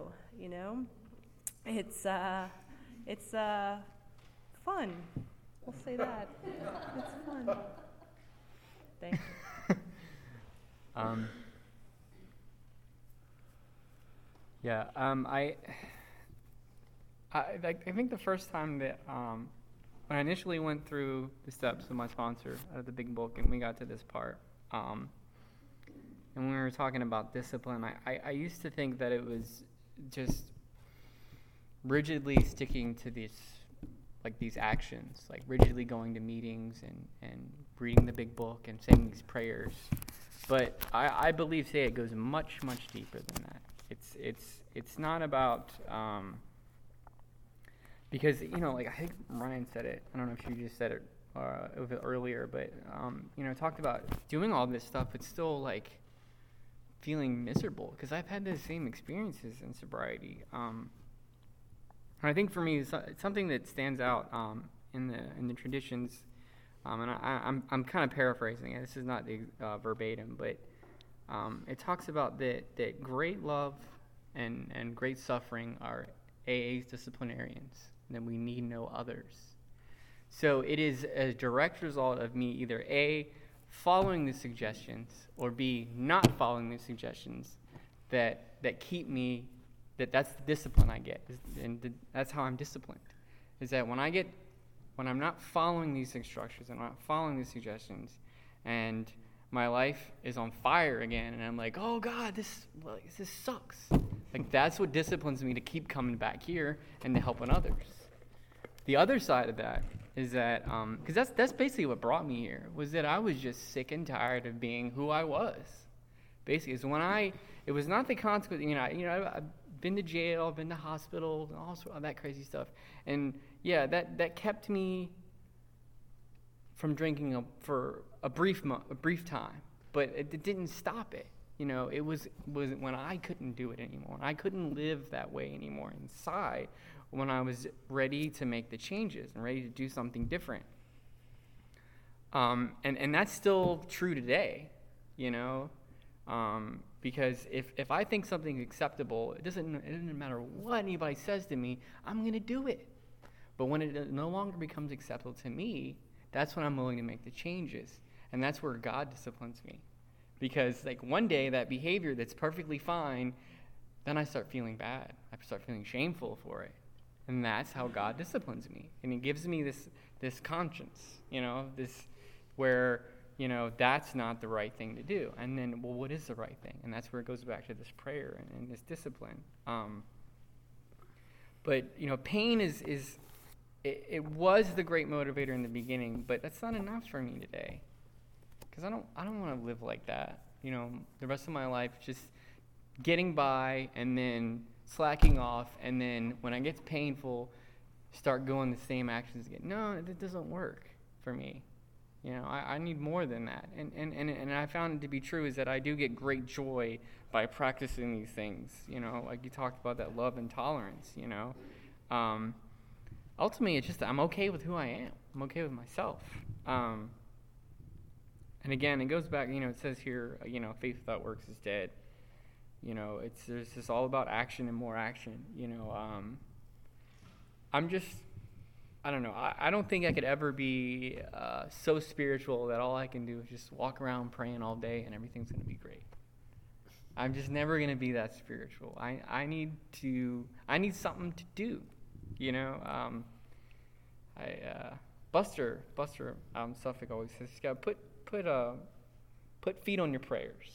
It's fun. We'll say that. It's fun. Thank you. I think the first time that when I initially went through the steps with my sponsor out of the big book and we got to this part, and when we were talking about discipline, I used to think that it was just rigidly sticking to these actions, like rigidly going to meetings and reading the big book and saying these prayers. But I believe today it goes much, much deeper than that. It's not about because I think Ryan said it. I don't know if you just said it a bit earlier, but talked about doing all this stuff, but still like feeling miserable because I've had the same experiences in sobriety. And I think for me, it's something that stands out in the traditions. And I'm kind of paraphrasing it. This is not the verbatim, but it talks about that great love and great suffering are AA's disciplinarians, and that we need no others. So it is a direct result of me either A, following the suggestions, or B, not following the suggestions, that keep me, that's the discipline I get, that's how I'm disciplined, is that when I'm not following these instructions, I'm not following these suggestions, and my life is on fire again, and I'm like, oh God, this sucks. Like, that's what disciplines me to keep coming back here and to helping others. The other side of that is that, because that's basically what brought me here, was that I was just sick and tired of being who I was. Basically, it was not the consequence. I've been to jail, I've been to hospital, and all that crazy stuff, and yeah, that kept me from drinking for a brief time, but it didn't stop it. It was when I couldn't do it anymore. I couldn't live that way anymore inside, when I was ready to make the changes and ready to do something different. And that's still true today, because if I think something's acceptable, it doesn't matter what anybody says to me, I'm going to do it. But when it no longer becomes acceptable to me, that's when I'm willing to make the changes. And that's where God disciplines me. Because one day that behavior that's perfectly fine, then I start feeling bad. I start feeling shameful for it. And that's how God disciplines me. And he gives me this conscience, this where, that's not the right thing to do. And then, well, what is the right thing? And that's where it goes back to this prayer and this discipline. But, pain it was the great motivator in the beginning, but that's not enough for me today. Because I don't want to live like that. The rest of my life just getting by and then slacking off, and then when it gets painful, start going the same actions again. No, that doesn't work for me. I need more than that. And I found it to be true is that I do get great joy by practicing these things. Like you talked about, that love and tolerance. Ultimately, it's just I'm okay with who I am. I'm okay with myself. And again, it goes back, it says here, faith without works is dead. There's just all about action and more action. I don't know. I don't think I could ever be so spiritual that all I can do is just walk around praying all day and everything's going to be great. I'm just never going to be that spiritual. I need something to do. Buster Suffolk always says, you got to put feet on your prayers,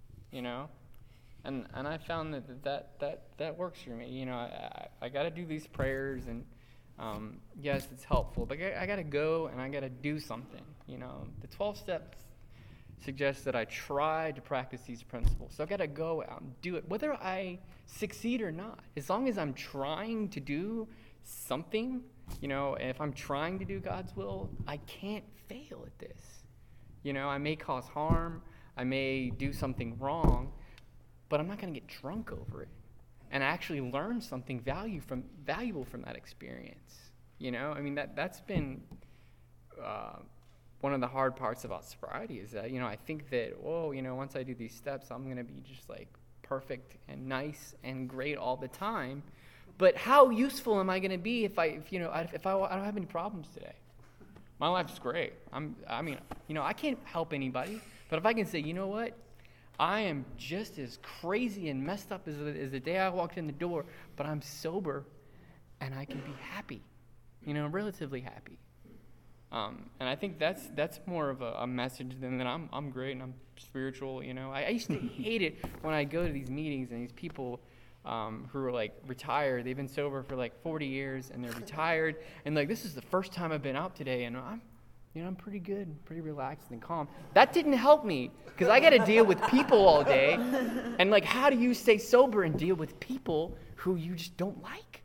and I found that works for me. I got to do these prayers, and yes, it's helpful, but I got to go and I got to do something. The 12 steps suggest that I try to practice these principles, so I got to go out and do it, whether I succeed or not. As long as I'm trying to do something, if I'm trying to do God's will, I can't fail at this. I may cause harm, I may do something wrong, but I'm not going to get drunk over it and actually learn something valuable from that experience. That's been one of the hard parts about sobriety is that, I think that, once I do these steps, I'm going to be just perfect and nice and great all the time. But how useful am I going to be if I don't have any problems today? My life's great. I can't help anybody, but if I can say, you know what? I am just as crazy and messed up as the day I walked in the door, but I'm sober, and I can be happy, relatively happy. And I think that's more of a message than that I'm great and I'm spiritual. I used to hate it when I go to these meetings and these people who are retired. They've been sober for 40 years and they're retired, and this is the first time I've been out today, and I'm pretty good, pretty relaxed and calm. That didn't help me because I got to deal with people all day, and how do you stay sober and deal with people who you just don't like?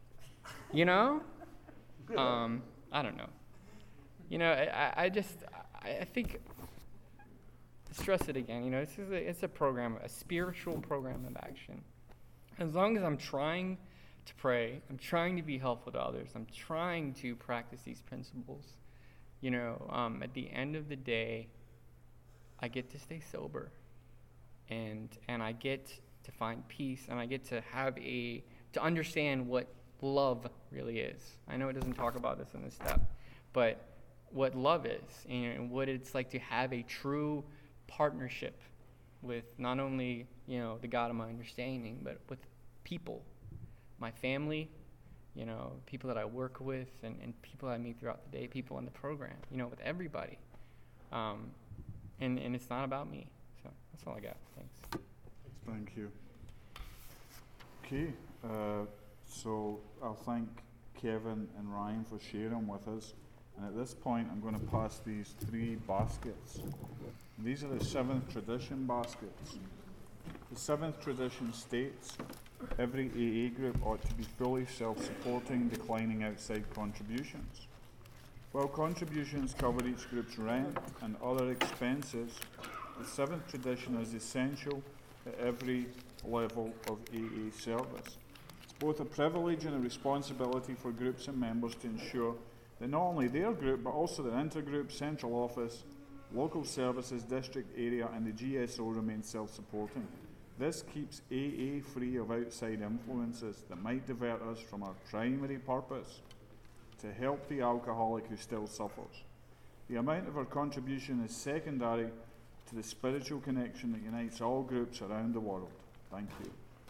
I don't know. I think, stress it again, it's a program, a spiritual program of action. As long as I'm trying to pray, I'm trying to be helpful to others, I'm trying to practice these principles, at the end of the day, I get to stay sober, and I get to find peace, and I get to to understand what love really is. I know it doesn't talk about this in this step, but what love is and what it's like to have a true partnership with not only, the God of my understanding, but with people, my family, people that I work with, and people I meet throughout the day, people in the program, with everybody. And it's not about me. So that's all I got. Thanks. Thank you. Okay, so I'll thank Kevin and Ryan for sharing with us. And at this point, I'm going to pass these 3 baskets. These are the 7th tradition baskets. The 7th tradition states, every AA group ought to be fully self-supporting, declining outside contributions. While contributions cover each group's rent and other expenses, the 7th tradition is essential at every level of AA service. It's both a privilege and a responsibility for groups and members to ensure that not only their group, but also their intergroup, central office, local services, district area, and the GSO remain self-supporting. This keeps AA free of outside influences that might divert us from our primary purpose, to help the alcoholic who still suffers. The amount of our contribution is secondary to the spiritual connection that unites all groups around the world. Thank you.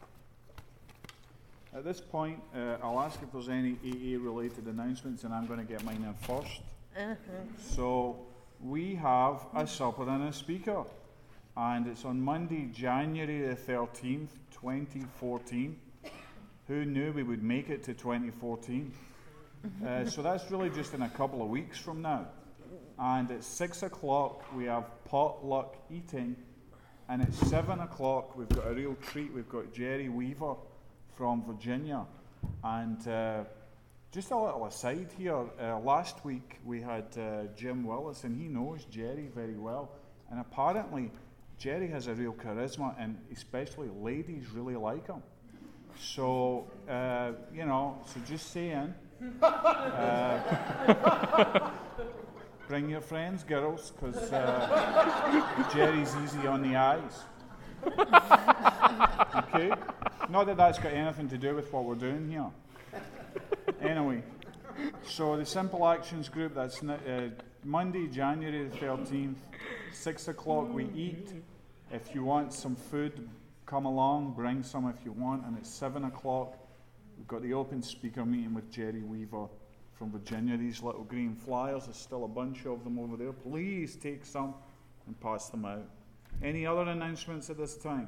At this point, I'll ask if there's any AA-related announcements, and I'm going to get mine in first. So, we have a supper and a speaker, and it's on Monday, January the 13th, 2014. Who knew we would make it to 2014? So that's really just in a couple of weeks from now. And at 6 o'clock, we have potluck eating, and at 7 o'clock, we've got a real treat. We've got Jerry Weaver from Virginia. And just a little aside here, last week we had Jim Willis, and he knows Jerry very well. And apparently, Jerry has a real charisma, and especially ladies really like him. So, so just saying, bring your friends, girls, because Jerry's easy on the eyes. Okay? Not that that's got anything to do with what we're doing here. Anyway, so the Simple Actions group, that's Monday, January the 13th, 6 o'clock we eat. If you want some food, come along, bring some if you want. And at 7 o'clock, we've got the open speaker meeting with Jerry Weaver from Virginia. These little green flyers, there's still a bunch of them over there. Please take some and pass them out. Any other announcements at this time?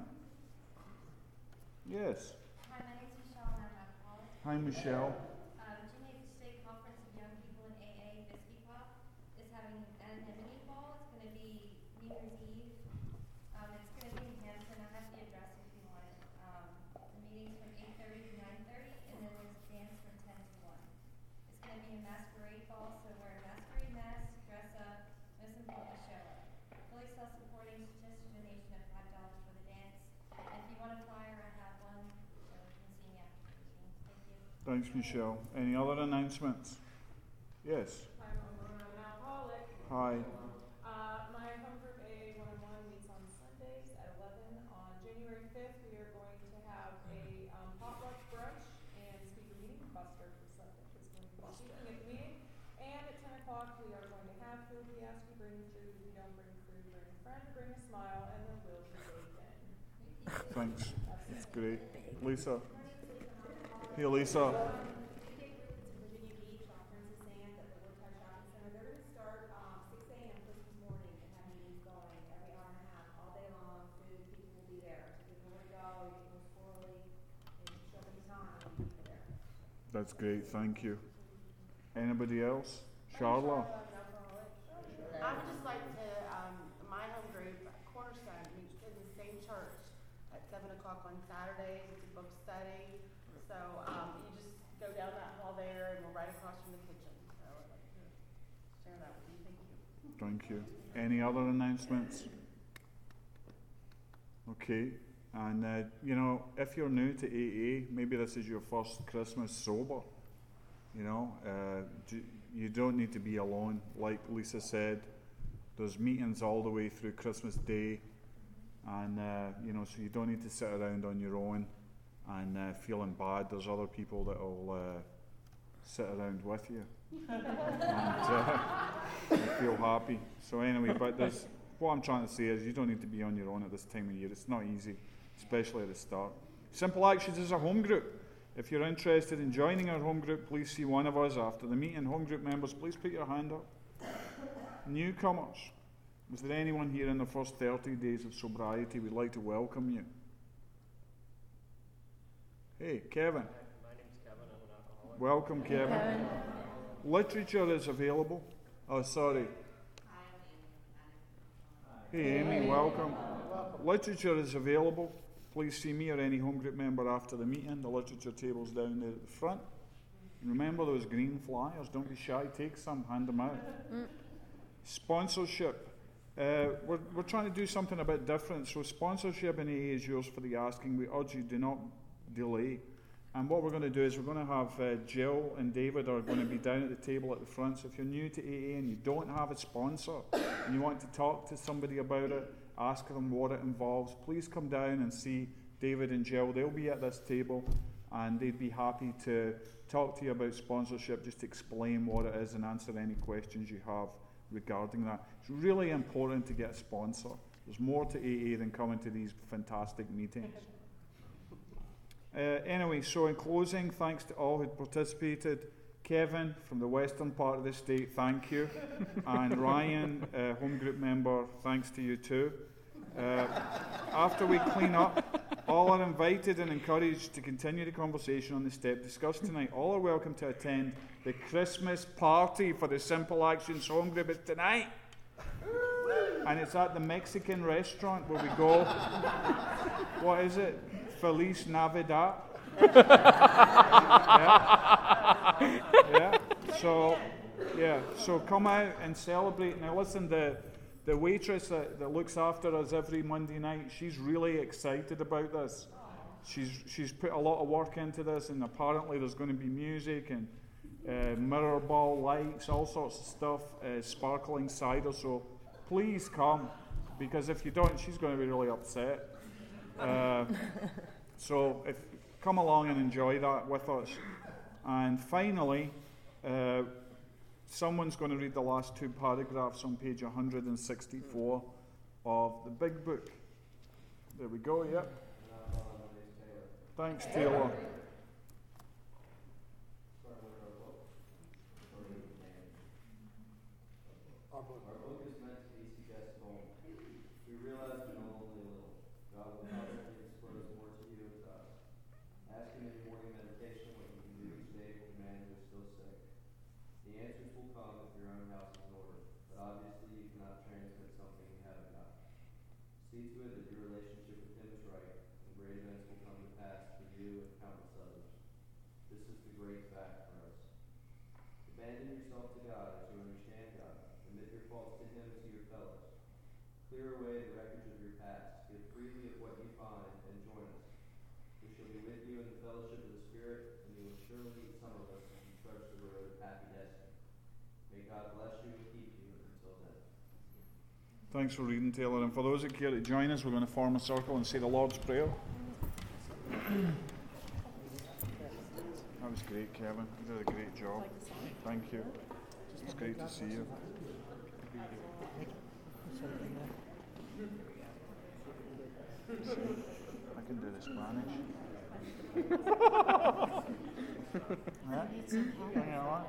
Yes. Hi, my name's Michelle and I'm an alcoholic. Hi, Michelle. Virginia State Conference of Young People in AA, VISPIPA, is having an anonymity ball. It's going to be New Year's Eve. It's going to be in Hampton. I have the address if you want it. The meeting's from 8:30 to 9:30, and then there's a dance from 10 to 1. It's going to be a masquerade ball, so wear a masquerade mask, dress up, most important, show up. Fully self-supporting, suggested donation of $5 for the dance. And if you want a flyer, I have one, so you can see me after the meeting. Thank you. Thanks, Michelle. Any other announcements? Yes. Hi, I'm an alcoholic. Hi. My home group AA 101 meets on Sundays at 11. On January 5th, we are going to have a potluck brunch and speaker meeting. Buster is going to be speaking at the meeting. And at 10 o'clock, we are going to have food. We ask you bring food. If you don't bring food, bring a friend, bring a smile, and there will be bacon. Thanks. That's great. Lisa. Hey, Lisa. Virginia Beach on Princess Anne at the Woodcut Shopping Center. They're going to start 6 a.m. Christmas morning and have meetings going every hour and a half, all day long. Food, people will be there. So if you know where to go, you can go squirrely, you can show them time, and people there. That's great. Thank you. Anybody else? Charlotte? I would just like to, my home group, Cornerstone, meets in the same church at 7 o'clock on Saturdays. It's a book study. So you just go down that hall there, and we're right across from the kitchen. So I'd like to share that with you. Thank you. Thank you. Any other announcements? Okay. And, if you're new to AA, maybe this is your first Christmas sober. You don't need to be alone. Like Lisa said, there's meetings all the way through Christmas Day. And, so you don't need to sit around on your own and feeling bad. There's other people that will sit around with you and feel happy. So anyway, but what I'm trying to say is you don't need to be on your own at this time of year. It's not easy, especially at the start. Simple Actions is a home group. If you're interested in joining our home group, please see one of us after the meeting. Home group members, please put your hand up. Newcomers, is there anyone here in the first 30 days of sobriety? We'd like to welcome you. Hey, Kevin. My name's Kevin. I'm an alcoholic. Welcome, Kevin. Literature is available. Oh, sorry. Hey, Amy, welcome. Literature is available. Please see me or any home group member after the meeting. The literature table's down there at the front. And remember those green flyers. Don't be shy. Take some. Hand them out. Sponsorship. We're trying to do something a bit different. So sponsorship in AA is yours for the asking. We urge you, do not delay. And what we're going to do is we're going to have Jill and David are going to be down at the table at the front. So if you're new to AA and you don't have a sponsor and you want to talk to somebody about it, ask them what it involves, please come down and see David and Jill. They'll be at this table and they'd be happy to talk to you about sponsorship, just explain what it is and answer any questions you have regarding that. It's really important to get a sponsor. There's more to AA than coming to these fantastic meetings. Anyway, so in closing, thanks to all who participated. Kevin, from the western part of the state, thank you. And Ryan, home group member, thanks to you too. After we clean up, all are invited and encouraged to continue the conversation on the step discussed tonight. All are welcome to attend the Christmas party for the Simple Actions home group. It's tonight. And it's at the Mexican restaurant where we go. What is it? Feliz Navidad. So come out and celebrate. Now listen, the waitress that looks after us every Monday night, she's really excited about this. She's put a lot of work into this, and apparently there's going to be music and mirror ball lights, all sorts of stuff, sparkling cider. So please come, because if you don't, she's going to be really upset. So come along and enjoy that with us. And finally, someone's going to read the last two paragraphs on page 164 of the big book. There we go, yep. Thanks, Taylor. Our book is meant to be suggestible. We realize we know only a little. God will constantly disclose more to you and to us. Ask Him in your morning meditation what you can do each day for the man who is still sick. The answers will come if your own house is in order, but obviously you cannot transmit something you haven't got. See to it that your relationship with Him is right, and great events will come to pass for you and countless others. This is the great fact for us. Abandon yourself to God as you understand God. Admit your faults to Him and to your fellows. Clear away the wreckage of your past. Give freely of what you find, and join us. We shall be with you in the fellowship of the Spirit, and you will surely meet some of us as you trudge the road of happy destiny. May God bless you and keep you until then. Thanks for reading, Taylor. And for those who care to join us, we're going to form a circle and say the Lord's Prayer. That was great, Kevin. You did a great job. Thank you. It's great to see you. I can do the Spanish. Yeah? You know what?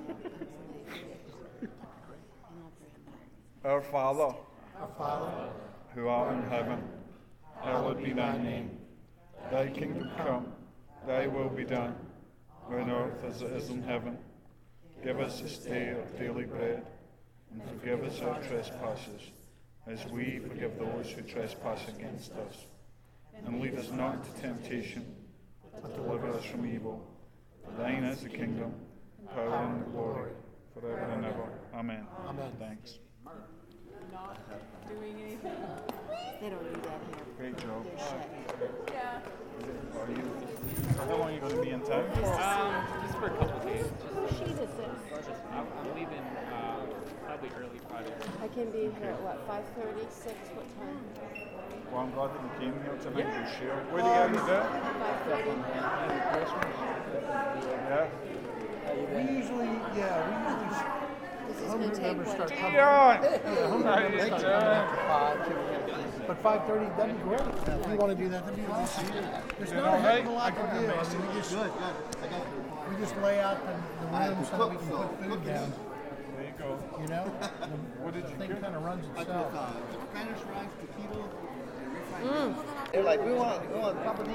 Our Father, who art in heaven, hallowed be thy name. Thy kingdom come, thy will be done, on earth as it is in heaven. Give us this day our daily bread, and forgive us our trespasses, as we forgive those who trespass against us. And lead us not into temptation, but deliver us from evil. For thine is the kingdom, power, and the glory, forever and ever. Amen. Amen. Thanks. Not doing anything. They don't do that here. Great job. Yeah. Are you? So how long are you going to be in town? Just for a couple days. What sheet is this? I'm leaving probably early Friday. I can be here at what, 5:30, 6, what time? Well, I'm glad that you came here tonight to share. Where do you have your day? 5:30. Yeah. We usually home group members start coming. Yeah. Home group members start coming. But 5:30, that'd be great. If you want to do that, that'd be awesome. There's not a heck of a lot to do. I mean, we just lay out the room so that we can put food down. There you go. You know? What did The you thing get? kind of runs itself. They're like, we want company